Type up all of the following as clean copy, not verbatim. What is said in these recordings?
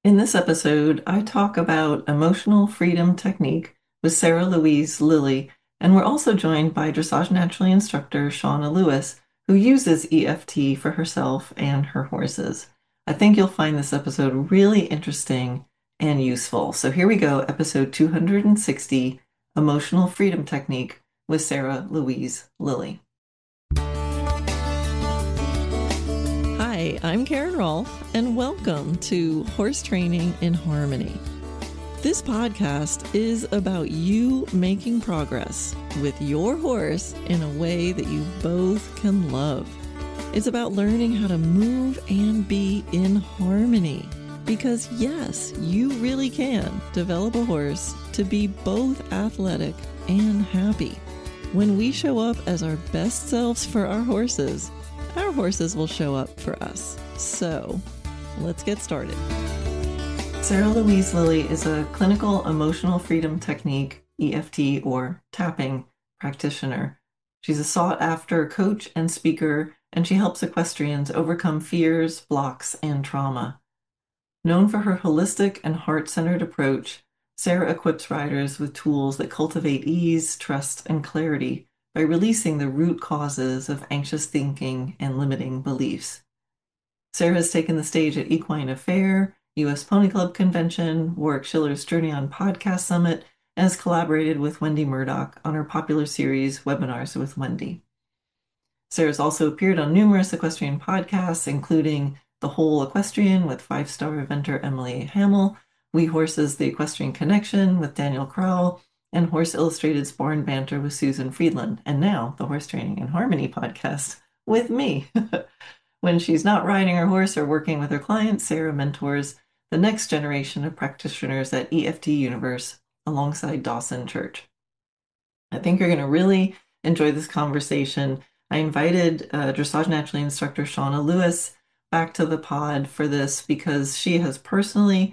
In this episode, I talk about emotional freedom technique with Sarah Louise Lilly, and we're also joined by dressage naturally instructor Shauna Lewis, who uses EFT for herself and her horses. I think you'll find this episode really interesting and useful. So here we go, episode 260, Emotional Freedom Technique with Sarah Louise Lilly. Hi, I'm Karen Rolfe, and welcome to Horse Training in Harmony. This podcast is about you making progress with your horse in a way that you both can love. It's about learning how to move and be in harmony. Because yes, you really can develop a horse to be both athletic and happy. When we show up as our best selves for our horses will show up for us. So let's get started. Sarah Louise Lilly is a clinical emotional freedom technique, EFT, or tapping practitioner. She's a sought-after coach and speaker, and she helps equestrians overcome fears, blocks, and trauma. Known for her holistic and heart-centered approach, Sarah equips riders with tools that cultivate ease, trust, and clarity by releasing the root causes of anxious thinking and limiting beliefs. Sarah has taken the stage at Equine Affair, U.S. Pony Club Convention, Warwick Schiller's Journey on Podcast Summit, and has collaborated with Wendy Murdoch on her popular series, Webinars with Wendy. Sarah's also appeared on numerous equestrian podcasts, including The Whole Equestrian with five-star eventer Emily Hamill, We Horses, The Equestrian Connection with Daniel Crowell, and Horse Illustrated's Barn Banter with Susan Friedland, and now the Horse Training in Harmony podcast with me. When she's not riding her horse or working with her clients, Sarah mentors the next generation of practitioners at EFT Universe alongside Dawson Church. I think you're going to really enjoy this conversation. I invited dressage naturally instructor Shauna Lewis back to the pod for this because she has personally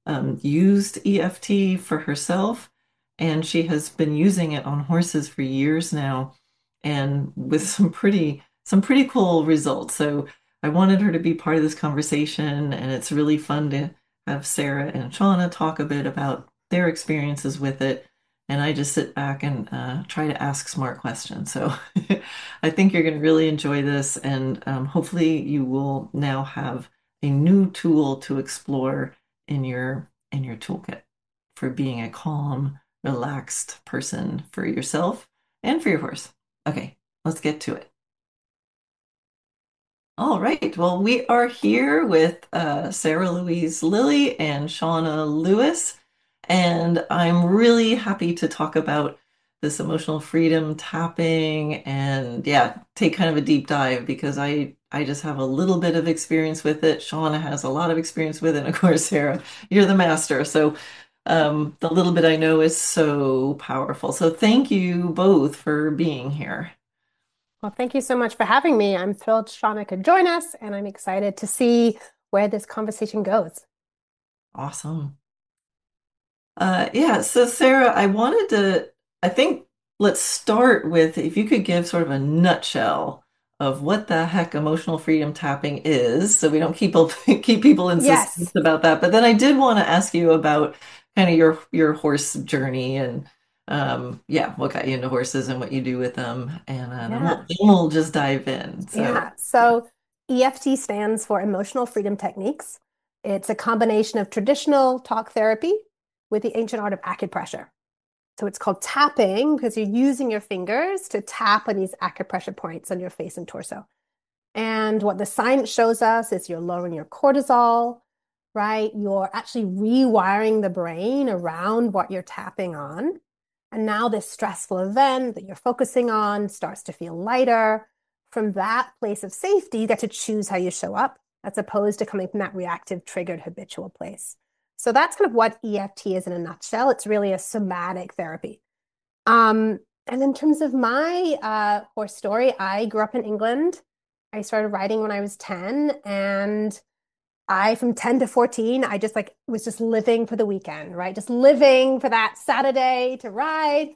used EFT for herself, and she has been using it on horses for years now, and with some pretty cool results. So I wanted her to be part of this conversation, and it's really fun to have Sarah and Shauna talk a bit about their experiences with it. And I just sit back and try to ask smart questions. So I think you're going to really enjoy this, and hopefully you will now have a new tool to explore in your toolkit for being a calm, relaxed person for yourself and for your horse. Okay, let's get to it. All right. Well, we are here with Sarah Louise Lilly and Shauna Lewis, and I'm really happy to talk about this emotional freedom tapping and yeah, take kind of a deep dive because I just have a little bit of experience with it. Shauna has a lot of experience with it, and of course, Sarah, you're the master. So the little bit I know is so powerful. So thank you both for being here. Well, thank you so much for having me. I'm thrilled Shauna could join us, and I'm excited to see where this conversation goes. Awesome. Yeah, so Sarah, I think let's start with if you could give sort of a nutshell of what the heck emotional freedom tapping is, so we don't keep people in suspense Yes. about that. But then I did want to ask you about kind of your horse journey and yeah, what got you into horses and what you do with them, and Yeah. then we'll just dive in. So Yeah. yeah, So EFT stands for Emotional Freedom Techniques. It's a combination of traditional talk therapy with the ancient art of acupressure. So it's called tapping because you're using your fingers to tap on these acupressure points on your face and torso. And what the science shows us is you're lowering your cortisol, right? You're actually rewiring the brain around what you're tapping on. And now this stressful event that you're focusing on starts to feel lighter. From that place of safety, you get to choose how you show up, as opposed to coming from that reactive, triggered, habitual place. So that's kind of what EFT is in a nutshell. It's really a somatic therapy. And in terms of my horse story, I grew up in England. I started riding when I was 10, and from 10 to 14, I just like was just living for the weekend, right? Just living for that Saturday to ride.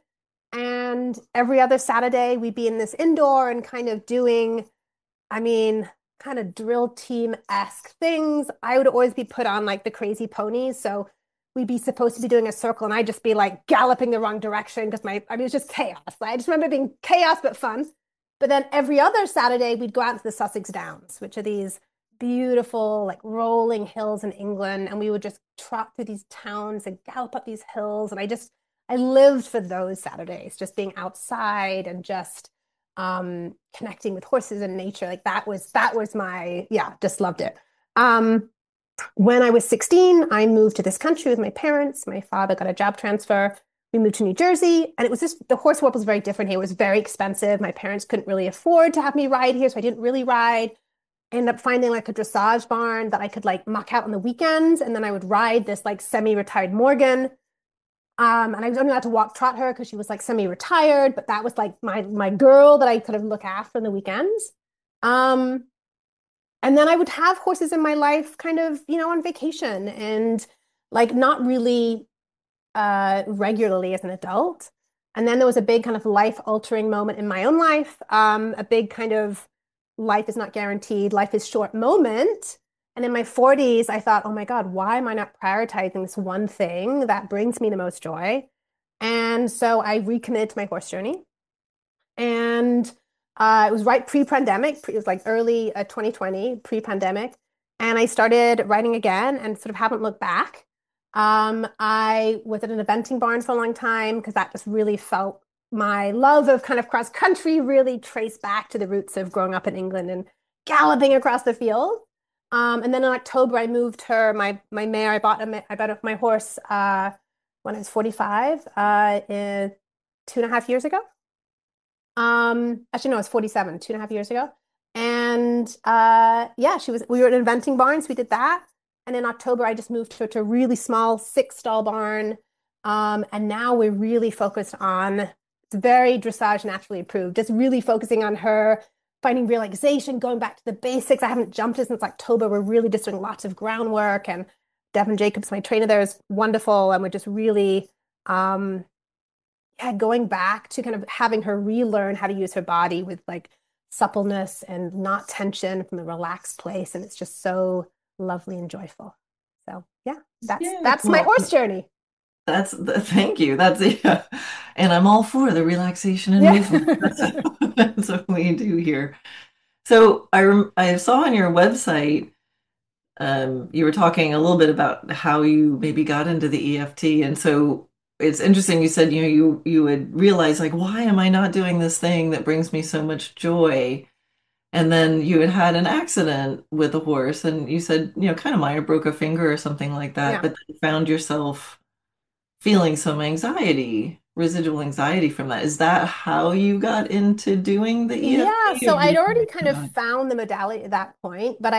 And every other Saturday, we'd be in this indoor and kind of doing, I mean, kind of drill team-esque things. I would always be put on like the crazy ponies. So we'd be supposed to be doing a circle and I'd just be like galloping the wrong direction because it was just chaos. I just remember being chaos but fun. But then every other Saturday we'd go out to the Sussex Downs, which are these beautiful like rolling hills in England, and we would just trot through these towns and gallop up these hills. And I lived for those Saturdays, just being outside and just connecting with horses and nature. Like that was my, yeah, just loved it. Um, when I was 16, I moved to this country with my parents. My father got a job transfer. We moved to New Jersey, and it was just the horse world was very different here. It was very expensive. My parents couldn't really afford to have me ride here, so I didn't really ride. I ended up finding like a dressage barn that I could like muck out on the weekends, and then I would ride this like semi-retired Morgan. And I was only allowed to walk trot her because she was like semi-retired, but that was like my girl that I could have look after on the weekends. Um, and then I would have horses in my life kind of, on vacation and like not really regularly as an adult. And then there was a big kind of life altering moment in my own life, a big kind of life is not guaranteed, life is short moment. And in my 40s, I thought, oh my God, why am I not prioritizing this one thing that brings me the most joy? And so I recommitted to my horse journey. And it was right pre-pandemic. It was like early 2020, pre-pandemic. And I started writing again and sort of haven't looked back. I was at an eventing barn for a long time because that just really felt my love of kind of cross country really traced back to the roots of growing up in England and galloping across the field. And then in October, I moved her, my mare, I bought my horse when I was 45, 2.5 years ago. Actually, no, it was 47, 2.5 years ago. And yeah, we were at an eventing barn, so we did that. And in October, I just moved her to a really small 6 stall barn. And now we're really focused on, it's very dressage naturally approved, just really focusing on her, finding relaxation, going back to the basics. I haven't jumped her since October. We're really just doing lots of groundwork. And Devin Jacobs, my trainer there, is wonderful. And we're just really, yeah, going back to kind of having her relearn how to use her body with like suppleness and not tension from a relaxed place. And it's just so lovely and joyful. So yeah, that's Yeah, that's my well, horse journey. thank you. That's yeah. And I'm all for the relaxation and Yeah. movement. That's what we do here. So I saw on your website, you were talking a little bit about how you maybe got into the EFT, and so it's interesting. You said you would realize like, why am I not doing this thing that brings me so much joy? And then you had an accident with a horse, and you said kind of minor, broke a finger or something like that, Yeah. but then you found yourself feeling some anxiety, residual anxiety from that. Is that how you got into doing the Yeah, EFT, or so you I'd were already thinking kind of about it? found the modality at that point, but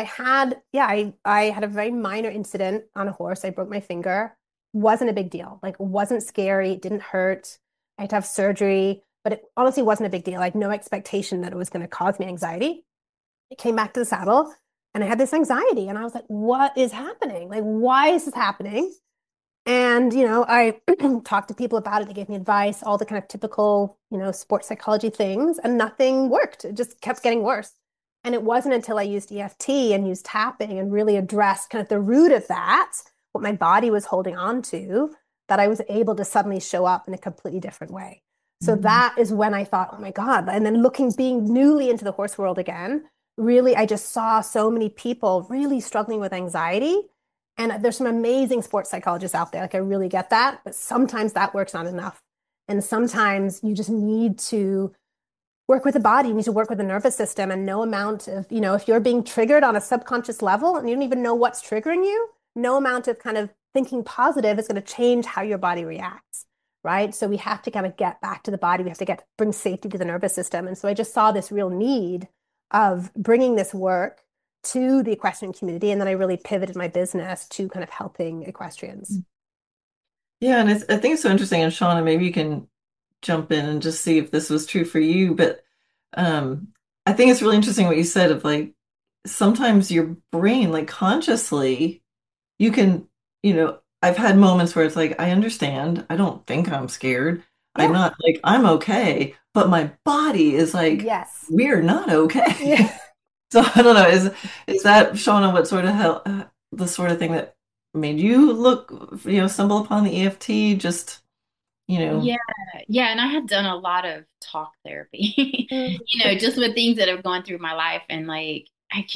I had a very minor incident on a horse. I broke my finger. Wasn't a big deal. Like, it wasn't scary. It didn't hurt. I had to have surgery, but it honestly wasn't a big deal. Like, no expectation that it was going to cause me anxiety. I came back to the saddle and I had this anxiety, and I was like, what is happening? Like, why is this happening? And, I talked to people about it. They gave me advice, all the kind of typical, sports psychology things, and nothing worked. It just kept getting worse. And it wasn't until I used EFT and used tapping and really addressed kind of the root of that, what my body was holding on to, that I was able to suddenly show up in a completely different way. So Mhm. that is when I thought, oh my God. And then being newly into the horse world again, really, I just saw so many people really struggling with anxiety, and there's some amazing sports psychologists out there. Like, I really get that. But sometimes that work's not enough. And sometimes you just need to work with the body. You need to work with the nervous system, and no amount of, if you're being triggered on a subconscious level and you don't even know what's triggering you, no amount of kind of thinking positive is going to change how your body reacts. Right. So we have to kind of get back to the body. We have to bring safety to the nervous system. And so I just saw this real need of bringing this work to the equestrian community. And then I really pivoted my business to kind of helping equestrians. Yeah, and I think it's so interesting. And Shauna, maybe you can jump in and just see if this was true for you. But um, I think it's really interesting what you said of like sometimes your brain, like consciously, you can, I've had moments where it's like, I understand. I don't think I'm scared. I'm Yeah. not like, I'm okay. But my body is like, Yes. we're not okay. Yeah. So I don't know. Is that, Shauna, what sort of help, the sort of thing that made you look, stumble upon the EFT? Just, you know. Yeah, yeah, and I had done a lot of talk therapy, Mm, just with things that have gone through my life, and like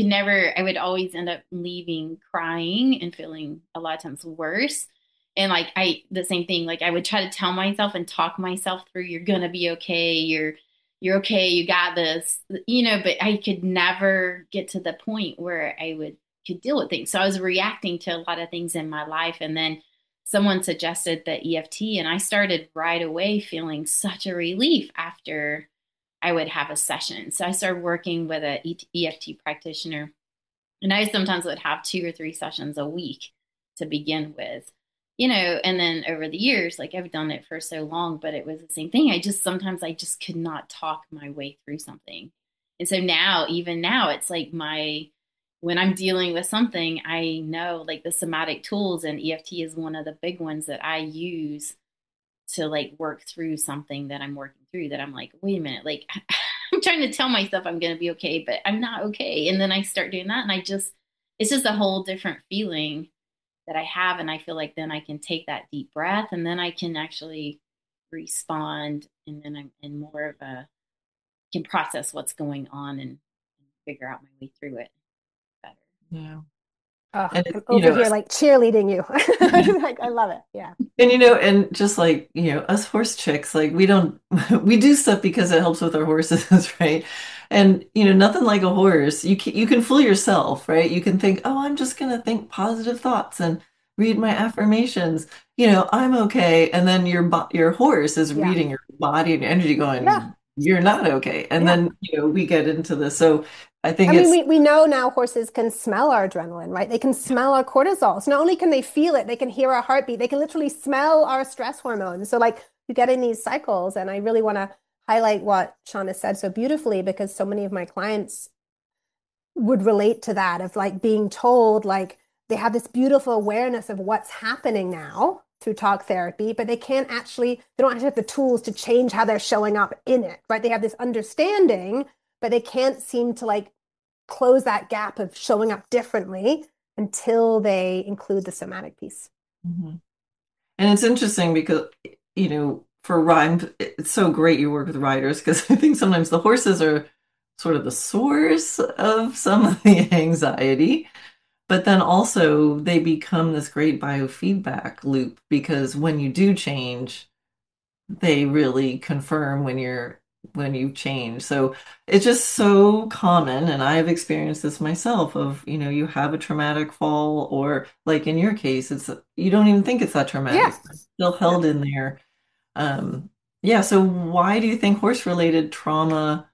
I would always end up leaving crying and feeling a lot of times worse. And like the same thing, like I would try to tell myself and talk myself through, you're gonna be okay, you're okay, you got this, but I could never get to the point where I would could deal with things. So I was reacting to a lot of things in my life, and then someone suggested the EFT, and I started right away feeling such a relief after I would have a session. So I started working with a EFT practitioner, and I sometimes would have 2 or 3 sessions a week to begin with. And then over the years, like I've done it for so long, but it was the same thing. Sometimes I just could not talk my way through something. And so now, even now, it's like when I'm dealing with something, I know like the somatic tools, and EFT is one of the big ones that I use to like work through something that I'm working through, that I'm like, wait a minute, like I'm trying to tell myself I'm going to be okay, but I'm not okay. And then I start doing that, and it's just a whole different feeling that I have. And I feel like then I can take that deep breath, and then I can actually respond. And then I'm in more of can process what's going on, and figure out my way through it better. Yeah. oh, And I'm over here like cheerleading you. Like, I love it. Yeah. and and just like, us horse chicks, like we don't we do stuff because it helps with our horses, right? And nothing like a horse. You can fool yourself, right? You can think, "Oh, I'm just gonna think positive thoughts and read my affirmations. I'm okay." And then your horse is Yeah. reading your body and energy Yeah. going, "You're not okay." And Yeah. then, we get into this. So I think I mean, it's we know now horses can smell our adrenaline, right? They can smell our cortisol. So not only can they feel it, they can hear our heartbeat. They can literally smell our stress hormones. So like you get in these cycles, and I really want to highlight what Shauna said so beautifully, because so many of my clients would relate to that, of like being told like they have this beautiful awareness of what's happening now through talk therapy, but they don't actually have the tools to change how they're showing up in it, right? They have this understanding, but they can't seem to like close that gap of showing up differently until they include the somatic piece. Mhm. And it's interesting because, for rhyme, it's so great you work with riders, because I think sometimes the horses are sort of the source of some of the anxiety, but then also they become this great biofeedback loop, because when you do change, they really confirm when you change. So it's just so common, and I've experienced this myself, of, you have a traumatic fall, or like in your case, it's you don't even think it's that Yeah. traumatic, it's still Yeah. held in there. Um, yeah, so why do you think horse-related trauma?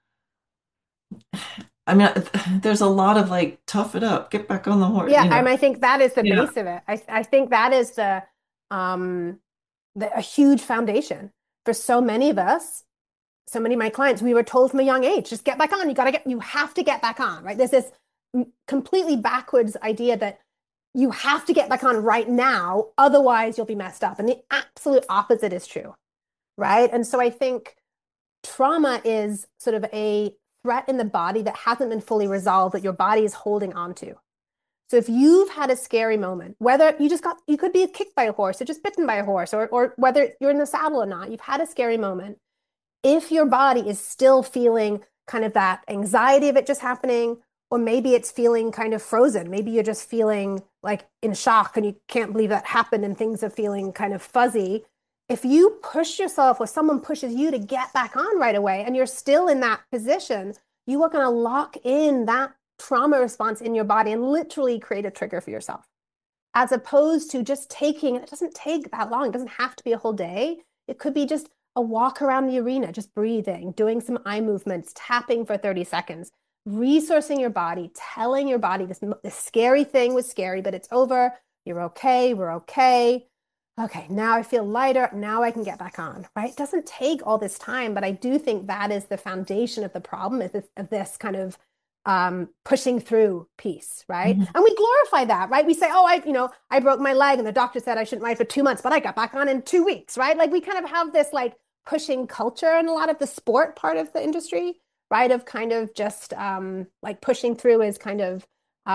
I mean, there's a lot of like, tough it up, get back on the horse, Yeah. And I think that is the Yeah. base of it. I think that is um, a huge foundation for so many of us. So many of my clients, we were told from a young age, just get back on. You have to get back on, right? There's this completely backwards idea that you have to get back on right now, otherwise you'll be messed up. And the absolute opposite is true, right? And so I think trauma is sort of a threat in the body that hasn't been fully resolved, that your body is holding on to. So if you've had a scary moment, whether you could be kicked by a horse or just bitten by a horse, or whether you're in the saddle or not, you've had a scary moment. If your body is still feeling kind of that anxiety of it just happening, or maybe it's feeling kind of frozen, maybe you're just feeling like in shock and you can't believe that happened and things are feeling kind of fuzzy. If you push yourself, or someone pushes you to get back on right away, and you're still in that position, you are going to lock in that trauma response in your body and literally create a trigger for yourself. As opposed to just taking, it doesn't take that long. It doesn't have to be a whole day. It could be just a walk around the arena, just breathing, doing some eye movements, tapping for 30 seconds, resourcing your body, telling your body this scary thing was scary, but it's over. You're okay. We're okay. Okay, now I feel lighter. Now I can get back on, right? It doesn't take all this time, but I do think that is the foundation of the problem, is this kind of pushing through piece, right? Mhm. And we glorify that, right? We say, oh, I broke my leg and the doctor said I shouldn't ride for 2 months, but I got back on in 2 weeks, right? Like we kind of have this like pushing culture in a lot of the sport part of the industry. right? Of kind of just like pushing through is kind of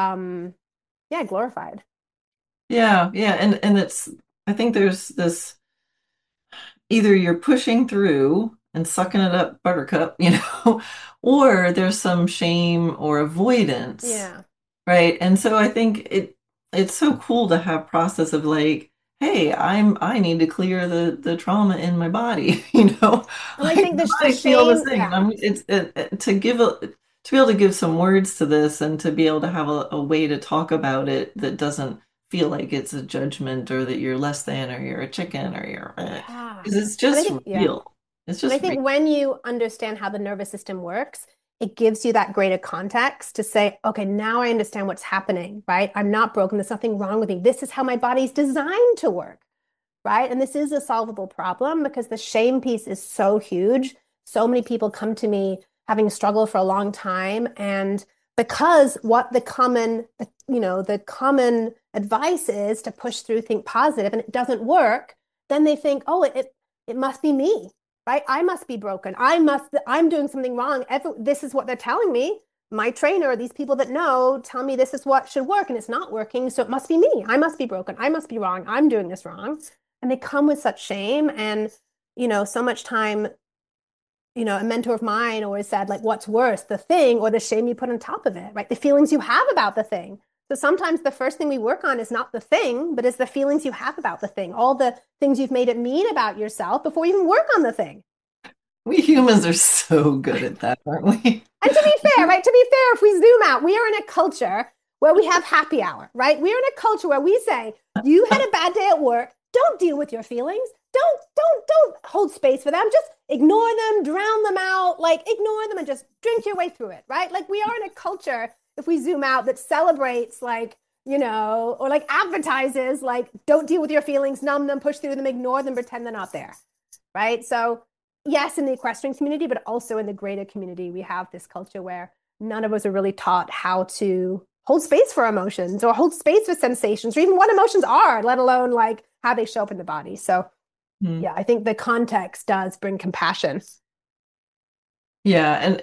yeah, glorified. Yeah, yeah, and it's I think there's this either you're pushing through and sucking it up, buttercup, or there's some shame or avoidance, Yeah. right? And so I think it's so cool to have process of like, hey, I need to clear the trauma in my body, And I like think my the body feel this shame, thing, and yeah. to be able to give some words to this and to be able to have a way to talk about it that doesn't feel like it's a judgment or that you're less than or you're a chicken or you're Yeah. because it's And I just think, yeah. real. It's And I just real. think when you understand how the nervous system works, it gives you that greater context to say, okay, now I understand what's happening, right? I'm not broken. There's nothing wrong with me. This is how my body's designed to work, right? And this is a solvable problem because the shame piece is so huge. So many people come to me having struggled for a long time. And because what the common advice is to push through, think positive, and it doesn't work, then they think, oh, it must be me, right? I must be broken. I'm doing something wrong. This is what they're telling me. My trainer, these people that know, tell me this is what should work and it's not working. So it must be me. I must be broken. I must be wrong. I'm doing this wrong. And they come with such shame and, so much time, a mentor of mine always said, like, what's worse, the thing or the shame you put on top of it, right? The feelings you have about the thing. So sometimes the first thing we work on is not the thing, but is the feelings you have about the thing, all the things you've made it mean about yourself before you even work on the thing. We humans are so good at that, aren't we? And to be fair, right? To be fair, if we zoom out, we are in a culture where we have happy hour, right? We're in a culture where we say, you had a bad day at work. Don't deal with your feelings. Don't hold space for them. Just ignore them, drown them out, like ignore them and just drink your way through it, right? Like we are in a culture, if we zoom out, that celebrates like, or like advertises like, don't deal with your feelings, numb them, push through them, ignore them, pretend they're not there, right? So yes, in the equestrian community, but also in the greater community, we have this culture where none of us are really taught how to hold space for emotions or hold space for sensations or even what emotions are, let alone like how they show up in the body. So, Hmm. yeah, I think the context does bring compassion. Yeah, and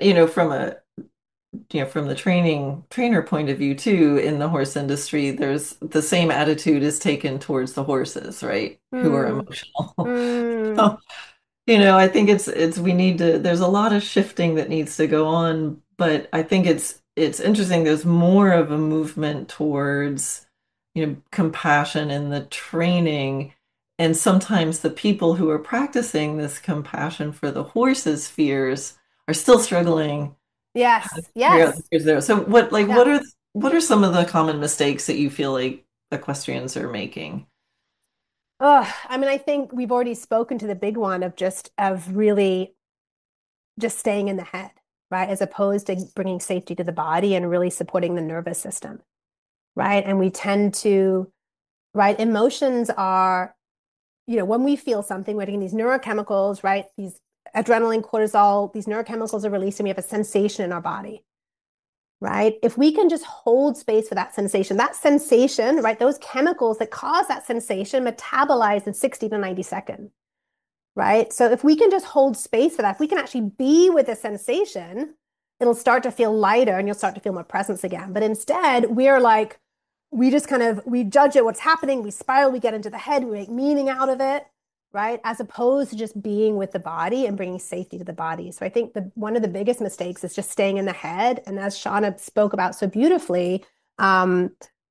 from the trainer point of view too, in the horse industry, there's the same attitude is taken towards the horses, right? Who are Mm, emotional. mm, So, I think it's we need to there's a lot of shifting that needs to go on, but I think it's interesting. There's more of a movement towards, compassion in the training. And sometimes the people who are practicing this compassion for the horses' fears are still struggling how to yes, figure out the yes. fears there. So what like Yeah. what are some of the common mistakes that you feel like equestrians are making? Oh, I mean, I think we've already spoken to the big one of really just staying in the head, right? As opposed to bringing safety to the body and really supporting the nervous system, right? And we tend to, right? Emotions are, when we feel something, we're getting these neurochemicals, right? These adrenaline, cortisol, these neurochemicals are released and we have a sensation in our body, right? If we can just hold space for that sensation, right? Those chemicals that cause that sensation metabolize in 60 to 90 seconds, right? So if we can just hold space for that, if we can actually be with the sensation, it'll start to feel lighter and you'll start to feel more presence again. But instead, we're like, we just kind of we judge it what's happening, we spiral, we get into the head, we make meaning out of it, right? As opposed to just being with the body and bringing safety to the body. So I think one of the biggest mistakes is just staying in the head. And as Shauna spoke about so beautifully, um,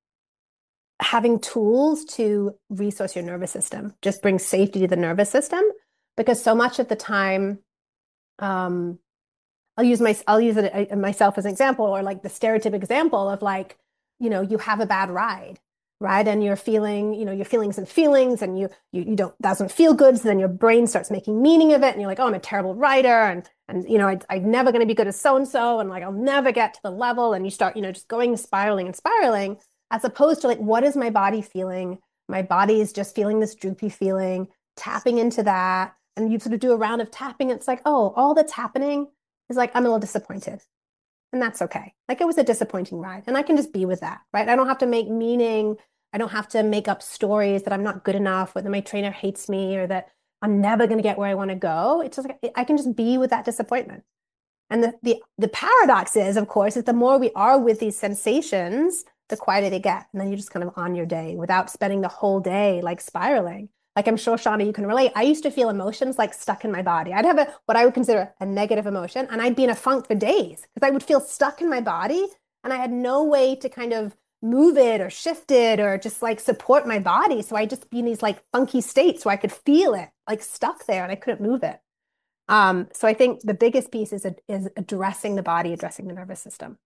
having tools to resource your nervous system just brings safety to the nervous system because so much of the time, um, I'll use it myself as an example, or like the stereotype example of like, you have a bad ride, right? And you're feeling, your feelings and you don't doesn't feel good. So then your brain starts making meaning of it, and you're like, oh, I'm a terrible writer, and I'm never going to be good as so and so, and like I'll never get to the level, and you start, just going spiraling and spiraling, as opposed to like, what is my body feeling? My body is just feeling this droopy feeling, tapping into that, and you sort of do a round of tapping. It's like, oh, all that's happening is like, I'm a little disappointed. And that's okay. Like it was a disappointing ride. And I can just be with that, right? I don't have to make meaning. I don't have to make up stories that I'm not good enough or that my trainer hates me or that I'm never going to get where I want to go. It's just like I can just be with that disappointment. And the paradox is, of course, is the more we are with these sensations, the quieter they get. And then you're just kind of on your day without spending the whole day like spiraling. Like I'm sure, Shauna, you can relate. I used to feel emotions like stuck in my body. I'd have what I would consider a negative emotion, and I'd be in a funk for days because I would feel stuck in my body and I had no way to kind of move it or shift it or just like support my body. So I just be in these like funky states where I could feel it like stuck there and I couldn't move it. So I think the biggest piece is addressing the body, addressing the nervous system.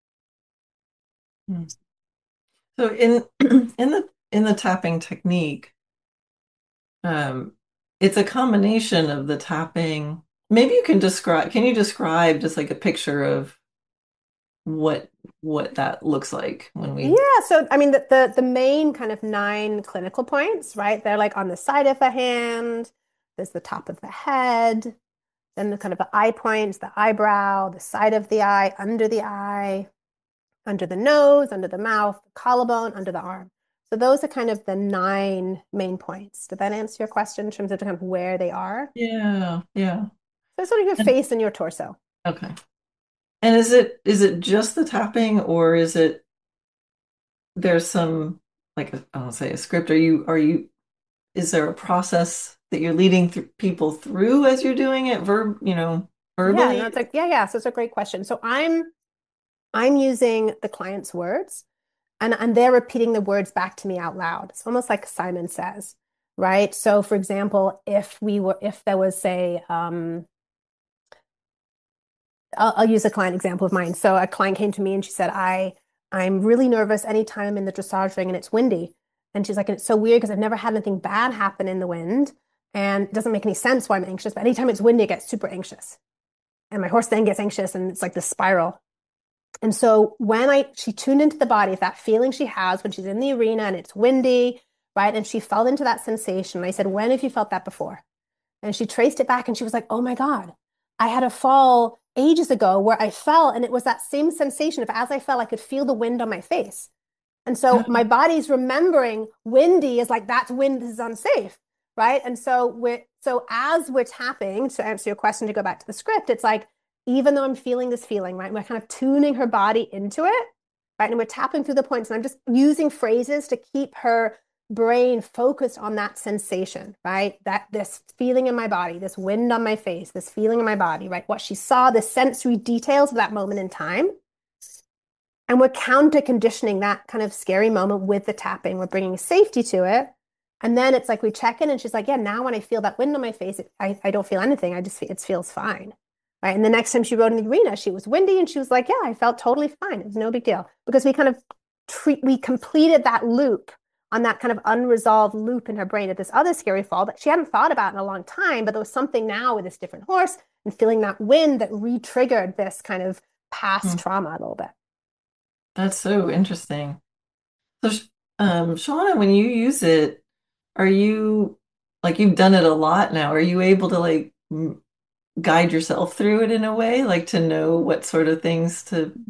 So in in the tapping technique, um, it's a combination of the tapping. Maybe you can describe, can you describe just like a picture of what that looks like when we. Yeah, so I mean the main kind of 9 clinical points, right? They're like on the side of the hand, there's the top of the head, then the kind of the eye points, the eyebrow, the side of the eye, under the nose, under the mouth, the collarbone, under the arm. So those are kind of the 9 main points. Did that answer your question in terms of kind of where they are? Yeah, yeah. So sort of your And- face and your torso. Okay. And is it just the tapping, or is it there's some like I don't say a script? Are you is there a process that you're leading people through as you're doing it Yeah, no, verbally? it's like yeah. So it's a great question. So I'm using the client's words and they're repeating the words back to me out loud. It's almost like Simon Says, right? So for example, if there was say I'll use a client example of mine. So a client came to me and she said, I'm really nervous anytime I'm in the dressage ring and it's windy. And she's like, and it's so weird because I've never had anything bad happen in the wind. And it doesn't make any sense why I'm anxious. But anytime it's windy, I get super anxious. And my horse then gets anxious and it's like this spiral. And so she tuned into the body, that feeling she has when she's in the arena and it's windy, right? And she felt into that sensation. And I said, when have you felt that before? And she traced it back and she was like, oh my God, I had a fall ages ago where I fell and it was that same sensation of as I fell, I could feel the wind on my face. And so my body's remembering windy is like, that's wind, this is unsafe, right? And so as we're tapping, to answer your question, to go back to the script, it's like, even though I'm feeling this feeling, right? We're kind of tuning her body into it, right? And we're tapping through the points and I'm just using phrases to keep her brain focused on that sensation, right? That this feeling in my body, this wind on my face, this feeling in my body, right? What she saw, the sensory details of that moment in time. And we're counter conditioning that kind of scary moment with the tapping. We're bringing safety to it. And then it's like we check in and she's like, yeah, now when I feel that wind on my face, I don't feel anything. It feels fine. Right. And the next time she rode in the arena, she was windy and she was like, yeah, I felt totally fine. It was no big deal because we completed that loop on that kind of unresolved loop in her brain at this other scary fall that she hadn't thought about in a long time. But there was something now with this different horse and feeling that wind that re-triggered this kind of past trauma a little bit. That's so interesting. So, Shauna, when you use it, are you like you've done it a lot now? Are you able to like guide yourself through it in a way, like to know what sort of things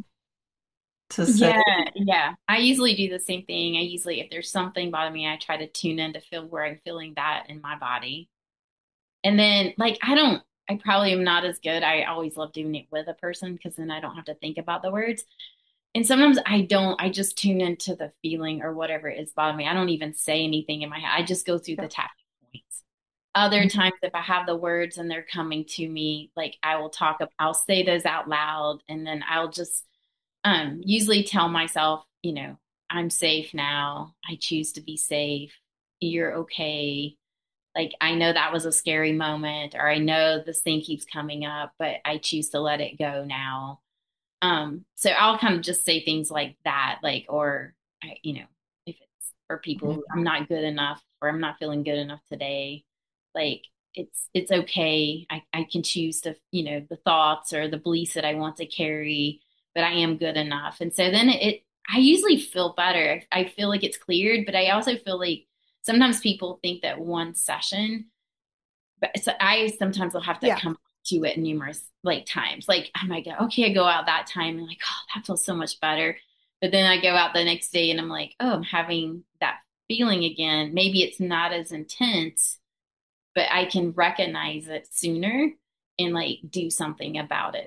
to say? Yeah. I usually do the same thing. I usually, if there's something bothering me, I try to tune in to feel where I'm feeling that in my body. And then, like, I probably am not as good. I always love doing it with a person because then I don't have to think about the words. And sometimes I don't, I just tune into the feeling or whatever is bothering me. I don't even say anything in my head. I just go through the tapping points. Other times, if I have the words and they're coming to me, like I'll say those out loud and then I'll just usually tell myself, I'm safe now. I choose to be safe. You're okay. Like, I know that was a scary moment, or I know this thing keeps coming up, but I choose to let it go now. So I'll kind of just say things like that, like, or, if it's for people who I'm not good enough or I'm not feeling good enough today, like, it's okay. I can choose to, the thoughts or the beliefs that I want to carry, but I am good enough. And so then I usually feel better. I feel like it's cleared, but I also feel like sometimes people think that one session, but so I sometimes will have to Yeah. come to it numerous like times. Like I might go, okay, I go out that time and like, oh, that feels so much better. But then I go out the next day and I'm like, oh, I'm having that feeling again. Maybe it's not as intense, but I can recognize it sooner and like do something about it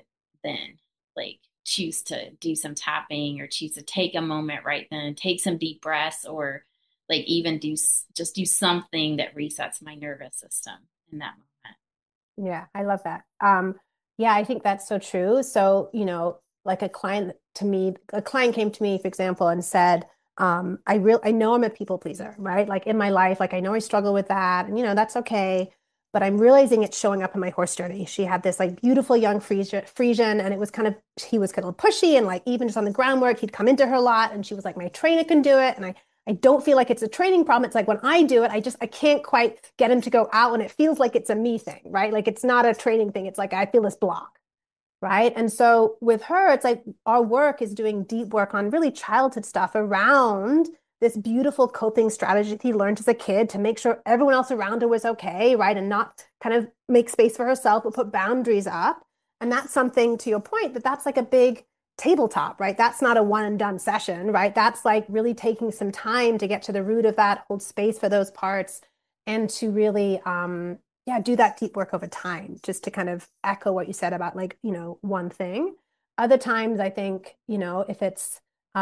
then like choose to do some tapping or choose to take a moment right then, take some deep breaths, or like even just do something that resets my nervous system in that moment. Yeah, I love that. Yeah, I think that's so true. So, like a client came to me, for example, and said, I know I'm a people pleaser, right? Like in my life, like I know I struggle with that, and that's okay. But I'm realizing it's showing up in my horse journey. She had this like beautiful young Friesian, and he was kind of pushy, and like even just on the groundwork, he'd come into her a lot, and she was like, my trainer can do it, and I don't feel like it's a training problem. It's like when I do it, I can't quite get him to go out, and it feels like it's a me thing, right? Like it's not a training thing. It's like I feel this block, right? And so with her, it's like our work is doing deep work on really childhood stuff around this beautiful coping strategy that he learned as a kid to make sure everyone else around her was okay, right? And not kind of make space for herself, but put boundaries up. And that's something, to your point, that's like a big tabletop, right? That's not a one and done session, right? That's like really taking some time to get to the root of that, hold space for those parts, and to really yeah, do that deep work over time, just to kind of echo what you said about like, one thing. Other times I think, if it's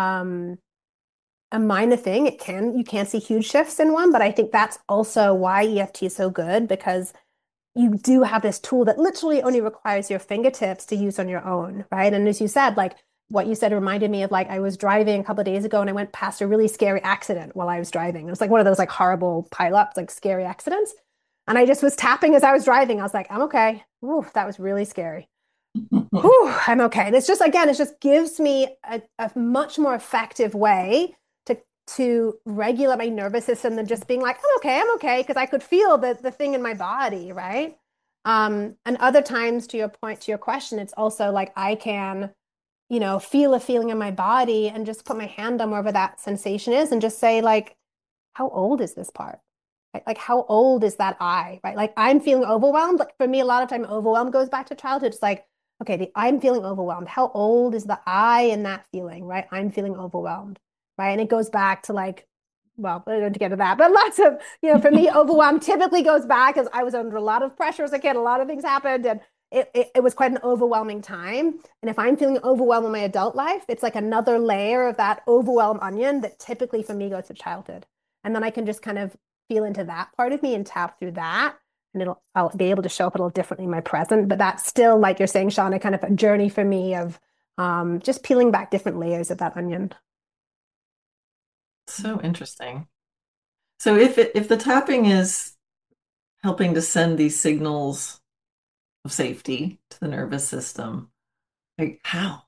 a minor thing, you can see huge shifts in one, but I think that's also why EFT is so good, because you do have this tool that literally only requires your fingertips to use on your own, right? And as you said, like what you said reminded me of like I was driving a couple of days ago and I went past a really scary accident while I was driving. It was like one of those like horrible pileups, like scary accidents. And I just was tapping as I was driving. I was like, I'm okay. Ooh, that was really scary. Whew, I'm okay. And it's just, again, it just gives me a much more effective way to regulate my nervous system than just being like, I'm okay, because I could feel the thing in my body, right? And other times, to your point, to your question, it's also like I can, feel a feeling in my body and just put my hand on wherever that sensation is and just say, like, how old is this part? Right? Like, how old is that I, right? Like, I'm feeling overwhelmed. Like, for me, a lot of time, overwhelmed goes back to childhood. It's like, okay, I'm feeling overwhelmed. How old is the I in that feeling, right? I'm feeling overwhelmed, right? And it goes back to like, well, I don't get to that, but lots of, for me, overwhelm typically goes back as I was under a lot of pressure as a kid. A lot of things happened, and it was quite an overwhelming time. And if I'm feeling overwhelmed in my adult life, it's like another layer of that overwhelmed onion that typically for me goes to childhood. And then I can just kind of feel into that part of me and tap through that. And I'll be able to show up a little differently in my present. But that's still, like you're saying, Shauna, kind of a journey for me of just peeling back different layers of that onion. So interesting. So if the tapping is helping to send these signals of safety to the nervous system, like how?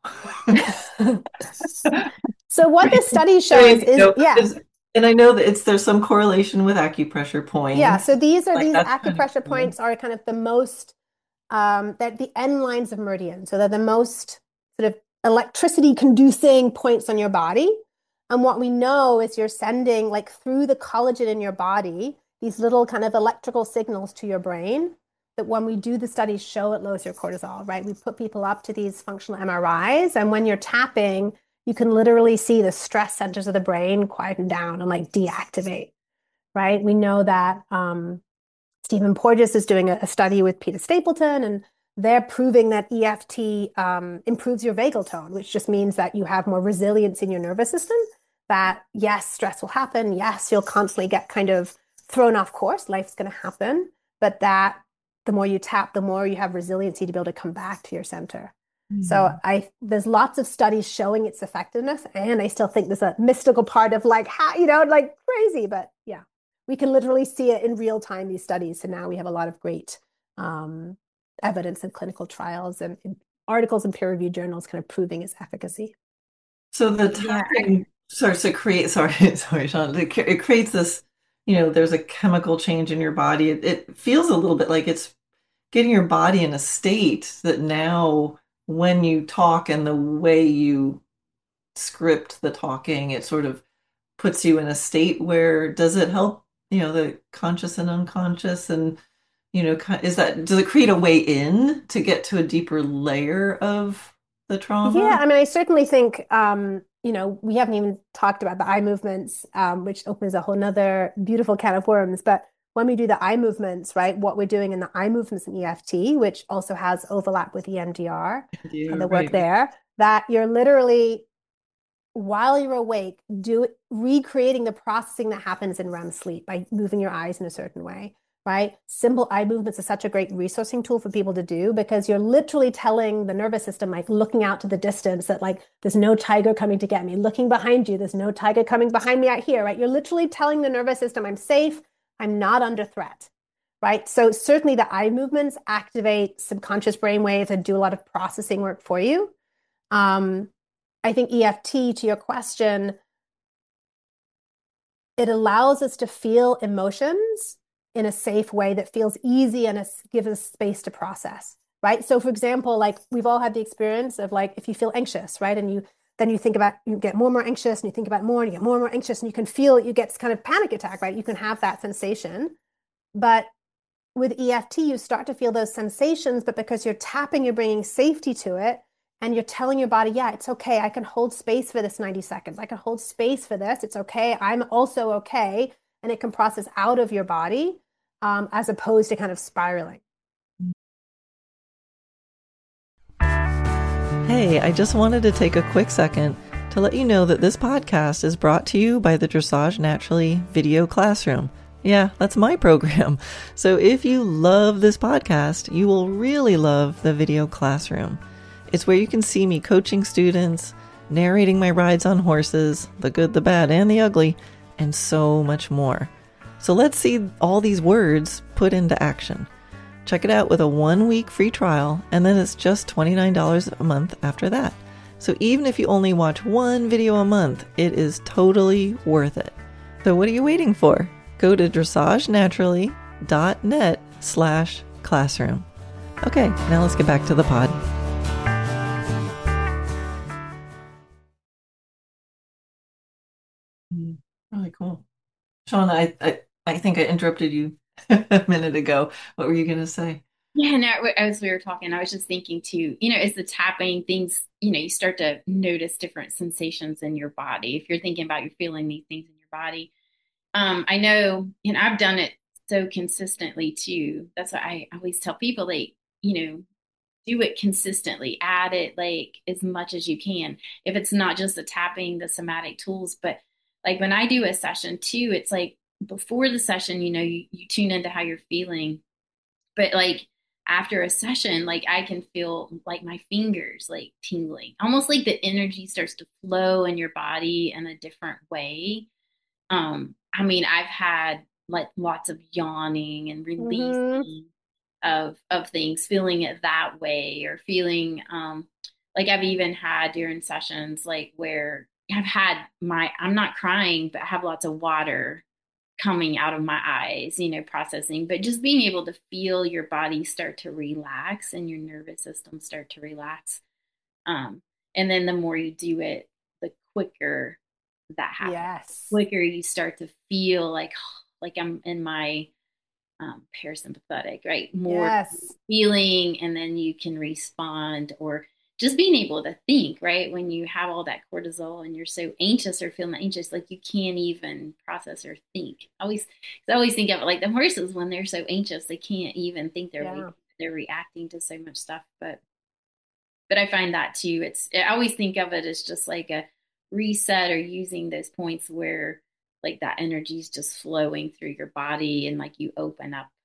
So what this study shows yeah. And I know that there's some correlation with acupressure Yeah, points. so these Like that's kind of acupressure cool. points are kind of the most that the end lines of meridian. So they're the most sort of electricity conducing points on your body. And what we know is you're sending like through the collagen in your body these little kind of electrical signals to your brain that when we do the studies show it lowers your cortisol, right? We put people up to these functional MRIs, and when you're tapping, you can literally see the stress centers of the brain quieten down and like deactivate, right? We know that Stephen Porges is doing a study with Peter Stapleton, and they're proving that EFT improves your vagal tone, which just means that you have more resilience in your nervous system. That yes, stress will happen. Yes, you'll constantly get kind of thrown off course. Life's going to happen, but that the more you tap, the more you have resiliency to be able to come back to your center. So Hmm. there's lots of studies showing its effectiveness, and I still think there's a mystical part of like how, like crazy, but yeah, we can literally see it in real time, these studies. So now we have a lot of great um, evidence in clinical trials and articles in peer-reviewed journals kind of proving its efficacy. So the Yeah. tapping starts to create, sorry, sorry, Sean, it creates this, there's a chemical change in your body. It feels a little bit like it's getting your body in a state that now when you talk and the way you script the talking, it sort of puts you in a state where does it help, the conscious and unconscious and, does it create a way in to get to a deeper layer of the Yeah, trauma? I mean, I certainly think, we haven't even talked about the eye movements, which opens a whole nother beautiful can of worms. But when we do the eye movements, right, what we're doing in the eye movements in EFT, which also has overlap with EMDR, You're the work right. there, that you're literally, while you're awake, recreating the processing that happens in REM sleep by moving your eyes in a certain way, right? Simple eye movements is such a great resourcing tool for people to do because you're literally telling the nervous system, like looking out to the distance, that like there's no tiger coming to get me. Looking behind you, there's no tiger coming behind me out here, right? You're literally telling the nervous system, I'm safe, I'm not under threat. Right. So certainly the eye movements activate subconscious brain waves and do a lot of processing work for you. Um, I think EFT, to your question, it allows us to feel emotions in a safe way that feels easy and gives us space to process, right? So for example, like we've all had the experience of like, if you feel anxious, right? And then you think about, you get more and more anxious and you think about more and you get more and more anxious and you can feel, you get kind of panic attack, right? You can have that sensation. But with EFT, you start to feel those sensations, but because you're tapping, you're bringing safety to it. And you're telling your body, yeah, it's okay. I can hold space for this 90 seconds. I can hold space for this. It's okay. I'm also okay. And it can process out of your body as opposed to kind of spiraling. Hey, I just wanted to take a quick second to let you know that this podcast is brought to you by the Dressage Naturally Video Classroom. Yeah, that's my program. So if you love this podcast, you will really love the video classroom. It's where you can see me coaching students, narrating my rides on horses, the good, the bad, and the ugly, and so much more. So let's see all these words put into action. Check it out with a 1-week free trial, and then it's just $29 a month after that. So even if you only watch one video a month, it is totally worth it. So what are you waiting for? Go to dressagenaturally.net/classroom. Okay, now let's get back to the pod. Really cool. Shauna, I think I interrupted you a minute ago. What were you going to say? Yeah, no, as we were talking, I was just thinking too, as the tapping things, you start to notice different sensations in your body. If you're thinking about you're feeling these things in your body. I know, and I've done it so consistently too. That's why I always tell people, like, do it consistently, add it like as much as you can. If it's not just the tapping, the somatic tools, but like when I do a session too, it's like before the session, you tune into how you're feeling. But like after a session, like I can feel like my fingers like tingling, almost like the energy starts to flow in your body in a different way. I mean, I've had like lots of yawning and Mm-hmm. releasing of things, feeling it that way, or feeling like I've even had during sessions like where I'm not crying, but I have lots of water coming out of my eyes, processing, but just being able to feel your body start to relax and your nervous system start to relax. Um, and then the more you do it, the quicker that happens. Yes. The quicker you start to feel like I'm in my parasympathetic, right? More Yes. feeling, and then you can respond, or just being able to think, right? When you have all that cortisol and you're so anxious or feeling anxious, like you can't even process or think. I always think of it like the horses when they're so anxious, they can't even think Yeah. they're reacting to so much stuff. But I find that too. I always think of it as just like a reset, or using those points where like that energy is just flowing through your body, and like you open up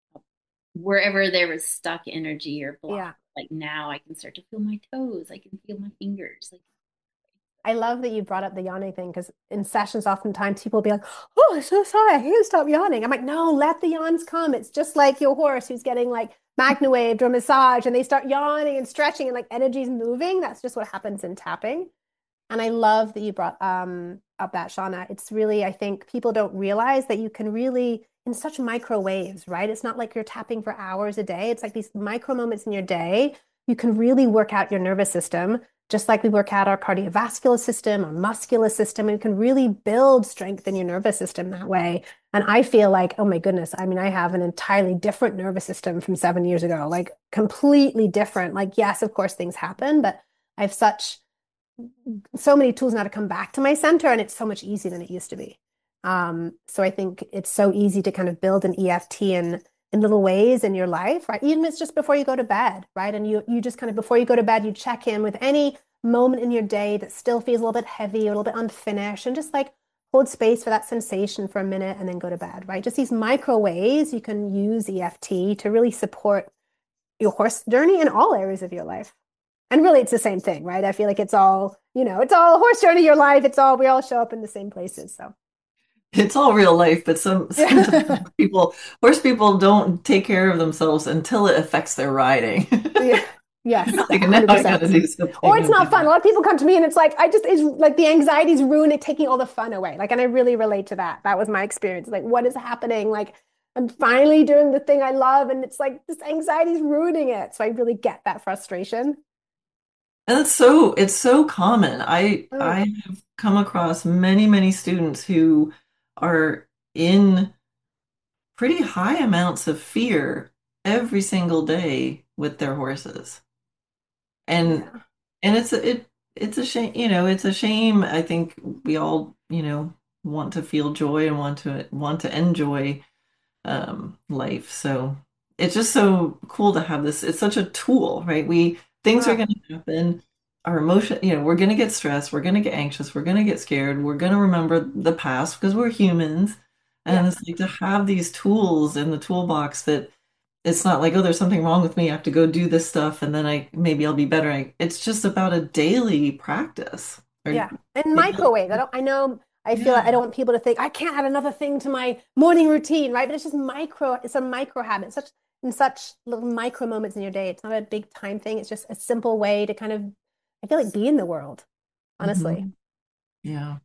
wherever there was stuck energy or block. Yeah. Like now I can start to feel my toes. I can feel my fingers. Like, I love that you brought up the yawning thing because in sessions, oftentimes people will be like, oh, I'm so sorry. I can't stop yawning. I'm like, no, let the yawns come. It's just like your horse who's getting like magna waved or massage and they start yawning and stretching and like energy's moving. That's just what happens in tapping. And I love that you brought up that, Shauna. It's really, I think people don't realize that you can really, in such microwaves, right? It's not like you're tapping for hours a day. It's like these micro moments in your day. You can really work out your nervous system, just like we work out our cardiovascular system, our muscular system. And you can really build strength in your nervous system that way. And I feel like, oh my goodness, I mean, I have an entirely different nervous system from 7 years ago, like completely different. Like, yes, of course, things happen, but I have so many tools now to come back to my center, and it's so much easier than it used to be. So I think it's so easy to kind of build an EFT in little ways in your life, right? Even if it's just before you go to bed, right? And you just kind of before you go to bed, you check in with any moment in your day that still feels a little bit heavy, a little bit unfinished, and just like hold space for that sensation for a minute and then go to bed, right? Just these micro ways you can use EFT to really support your horse journey in all areas of your life. And really, it's the same thing, right? I feel like it's all, it's all horse journey, your life. We all show up in the same places. So, It's all real life, but sometimes yeah. horse people don't take care of themselves until it affects their riding. Yeah. Yes, Like, now I gotta 100%. do Or something. it's not fun. A lot of people come to me and it's like, it's like the anxiety's ruining, taking all the fun away. Like, and I really relate to that. That was my experience. Like, what is happening? Like, I'm finally doing the thing I love, and it's like this anxiety's ruining it. So I really get that frustration. And it's so common. Mm, I have come across many, many students who are in pretty high amounts of fear every single day with their horses. And yeah. it's a shame, it's a shame. I think we all, want to feel joy and want to enjoy life. So it's just so cool to have this. It's such a tool, right? Things are Oh, going to happen. Our emotion, we're going to get stressed. We're going to get anxious. We're going to get scared. We're going to remember the past because we're humans. yeah. And it's like to have these tools in the toolbox that it's not like, oh, there's something wrong with me. I have to go do this stuff and then maybe I'll be better. It's just about a daily practice. Or Yeah. And microwaves. I know I feel like I yeah. don't want people to think I can't add another thing to my morning routine, right? But it's just it's a micro habit, such little micro moments in your day. It's not a big time thing. It's just a simple way to kind of, I feel like, be in the world, honestly. Mhm. Yeah.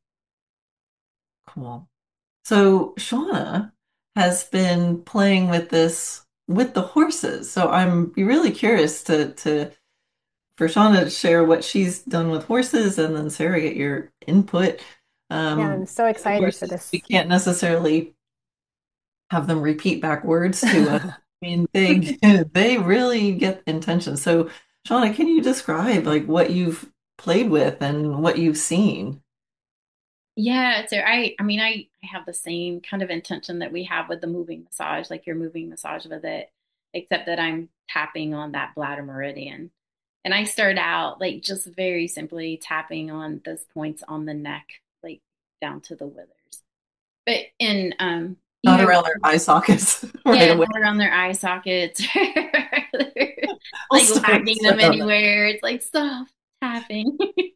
Cool. So Shauna has been playing with this with the horses. So I'm really curious to for Shauna to share what she's done with horses and then Sarah get your input. Yeah, I'm so With the excited for horses, we this. can't necessarily have them repeat back words to us. I mean, they they really get intention. So Shauna, can you describe like what you've played with and what you've seen? Yeah, so I have the same kind of intention that we have with the moving massage, like your moving massage with it, except that I'm tapping on that bladder meridian. And I start out like just very simply tapping on those points on the neck, like down to the withers. But in Not around their eye sockets right yeah, away. not around their eye sockets, I'll like start whacking them on that. anywhere. It's like stop tapping.